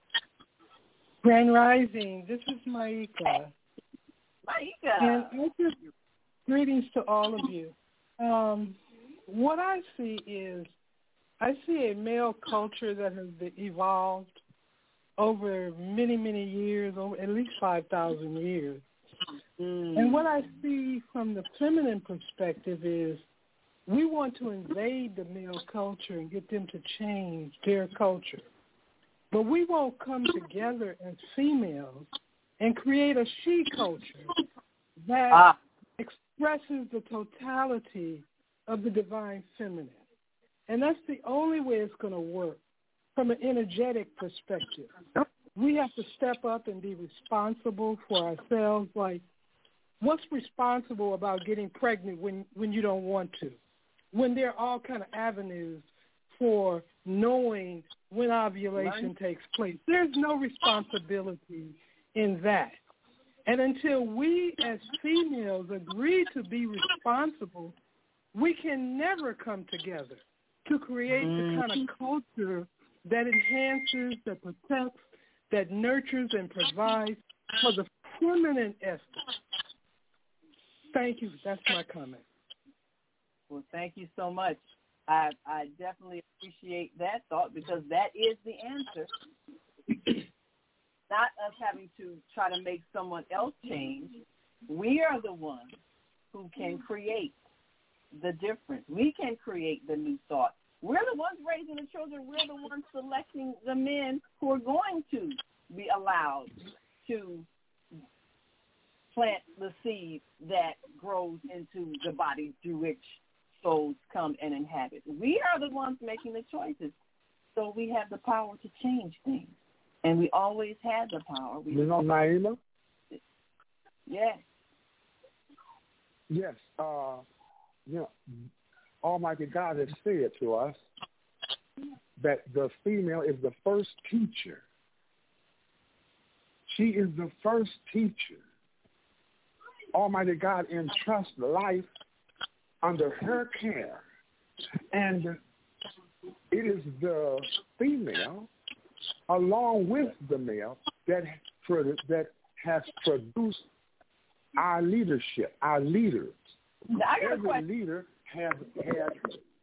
Grand Rising, this is Maika. Maika. And I just, greetings to all of you. Um, what I see is, I see a male culture that has been evolved over many, many years, over at least five thousand years. Mm. And what I see from the feminine perspective is we want to invade the male culture and get them to change their culture. But we won't come together as females and create a she culture that ah. expresses the totality of the divine feminine. And that's the only way it's going to work from an energetic perspective. We have to step up and be responsible for ourselves. Like, what's responsible about getting pregnant when, when you don't want to? When there are all kind of avenues for knowing when ovulation right. takes place. There's no responsibility in that. And until we as females agree to be responsible, we can never come together to create mm. the kind of culture that enhances, that protects, that nurtures and provides for the feminine essence. Thank you. That's my comment. Well, thank you so much. I, I definitely appreciate that thought, because that is the answer. Not us having to try to make someone else change. We are the ones who can create the difference. We can create the new thought. We're the ones raising the children. We're the ones selecting the men who are going to be allowed to plant the seed that grows into the body through which souls come and inhabit. We are the ones making the choices. So we have the power to change things. And we always had the power. We you know, Naima? Yes. Yes. Uh, you know, Almighty God has said to us that the female is the first teacher. She is the first teacher. Almighty God entrusts life under her care. And it is the female, along with the male, that, that has produced our leadership, our leaders. Every leader has had.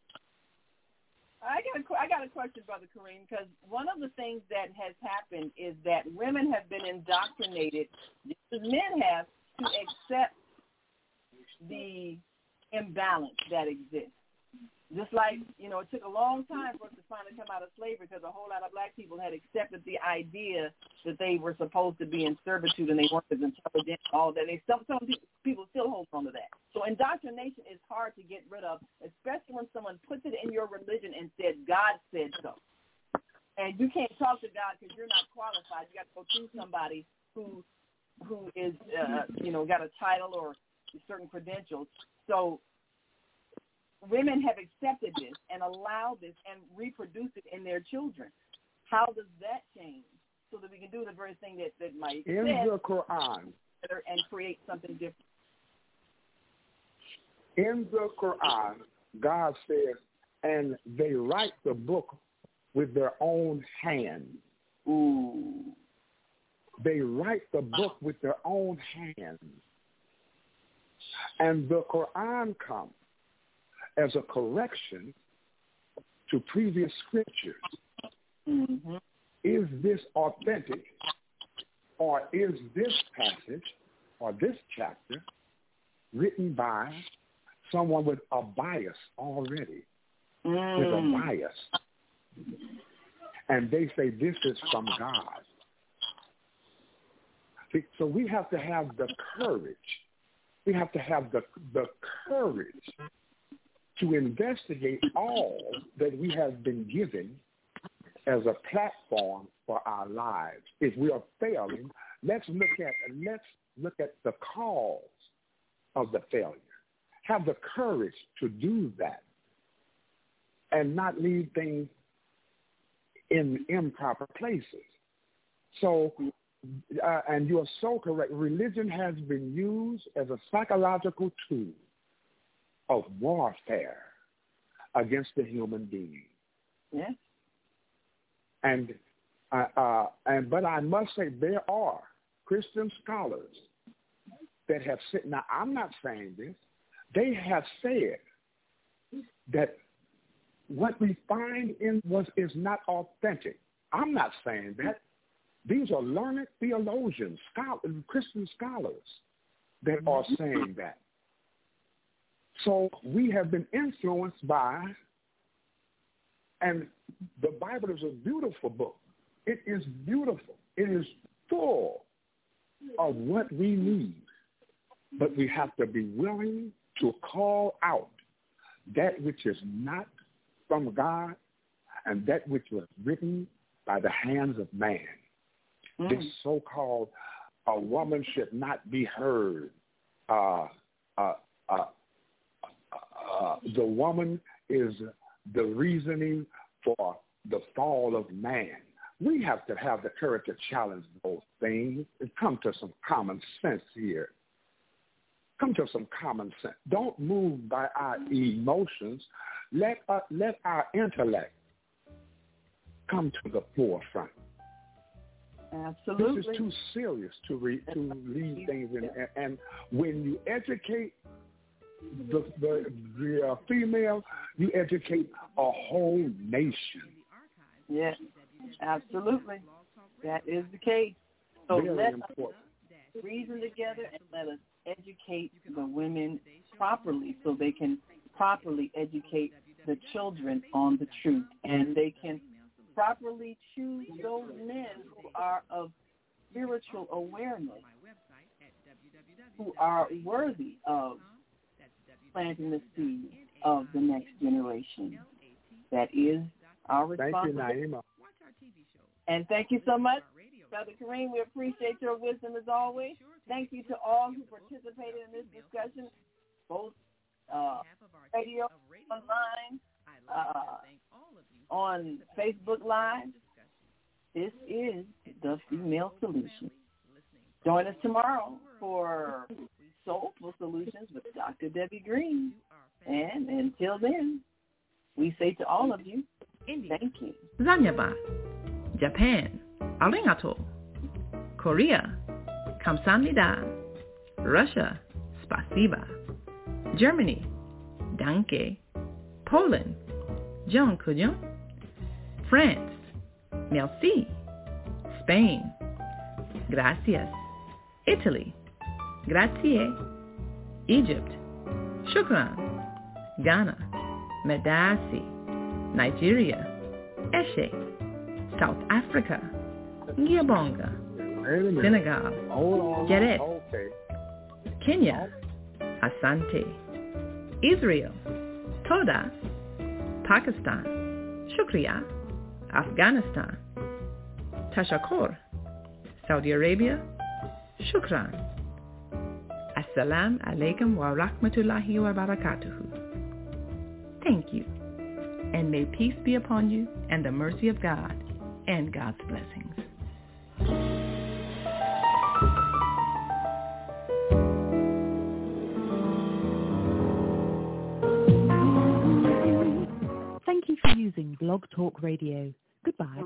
I got a, I got a question, Brother Kareem, because one of the things that has happened is that women have been indoctrinated, just as men have, to accept the imbalance that exists. Just like, you know, it took a long time for us to finally come out of slavery, because a whole lot of black people had accepted the idea that they were supposed to be in servitude and they weren't as intelligent, all that. They, some, some people still hold on to that. So indoctrination is hard to get rid of, especially when someone puts it in your religion and said, God said so. And you can't talk to God because you're not qualified. You got to go through somebody who who is, uh, you know, got a title or certain credentials. So women have accepted this and allowed this and reproduced it in their children. How does that change so that we can do the very thing that, that Mike in said the Quran and create something different? In the Quran, God says, and they write the book with their own hands. Ooh. They write the book with their own hands. And the Quran comes as a correction to previous scriptures. Mm-hmm. Is this authentic, or is this passage or this chapter written by someone with a bias already? Mm. With a bias. and they say this is from God. See, so we have to have the courage. We have to have the the courage to investigate all that we have been given as a platform for our lives. If we are failing, let's look at let's look at the cause of the failure. Have the courage to do that and not leave things in improper places. So, uh, and you are so correct. Religion has been used as a psychological tool of warfare against the human being. Yes. And uh, uh, and but I must say there are Christian scholars that have said. Now I'm not saying this. They have said that what we find in was is not authentic. I'm not saying that. These are learned theologians, scholars, Christian scholars that are saying that. So we have been influenced by, and the Bible is a beautiful book. It is beautiful. It is full of what we need. But we have to be willing to call out that which is not from God and that which was written by the hands of man. Mm. This so-called a woman should not be heard. Uh, uh, uh, uh, the woman is the reasoning for the fall of man. We have to have the courage to challenge those things and come to some common sense here. Come to some common sense. Don't move by our emotions. Let uh, let our intellect come to the forefront. Absolutely. This is too serious to re, to leave things in. And, and when you educate the the, the uh, female, you educate a whole nation. Yes, absolutely. That is the case. So Very let important. us reason together and let us educate the women properly so they can properly educate the children on the truth, and they can properly choose those men who are of spiritual awareness, who are worthy of planting the seed of the next generation. That is our responsibility. Thank you, Naima. And thank you so much, Brother Kareem. We appreciate your wisdom as always. Thank you to all who participated in this discussion, both uh, radio, online, uh, on Facebook Live. This is The Female Solution. Join us tomorrow for Soulful Solutions with Doctor Debbie Green. And until then, we say to all of you, thank you. Zanyaba, Japan, arigato. Korea, kamsahamnida. Russia, spasiba. Germany, danke. Poland, dziękuję. France, merci. Spain, gracias. Italy, grazie. Egypt, shukran. Ghana, medasi. Nigeria, eshe. South Africa, ngiyabonga. Senegal, Geret. Okay. Kenya, asante. Israel, toda. Pakistan, shukriya. Afghanistan, tashakkur. Saudi Arabia, shukran. Assalamu alaikum wa rahmatullahi wa barakatuhu. Thank you, and may peace be upon you and the mercy of God and God's blessings. Thank you for using Blog Talk Radio. Goodbye.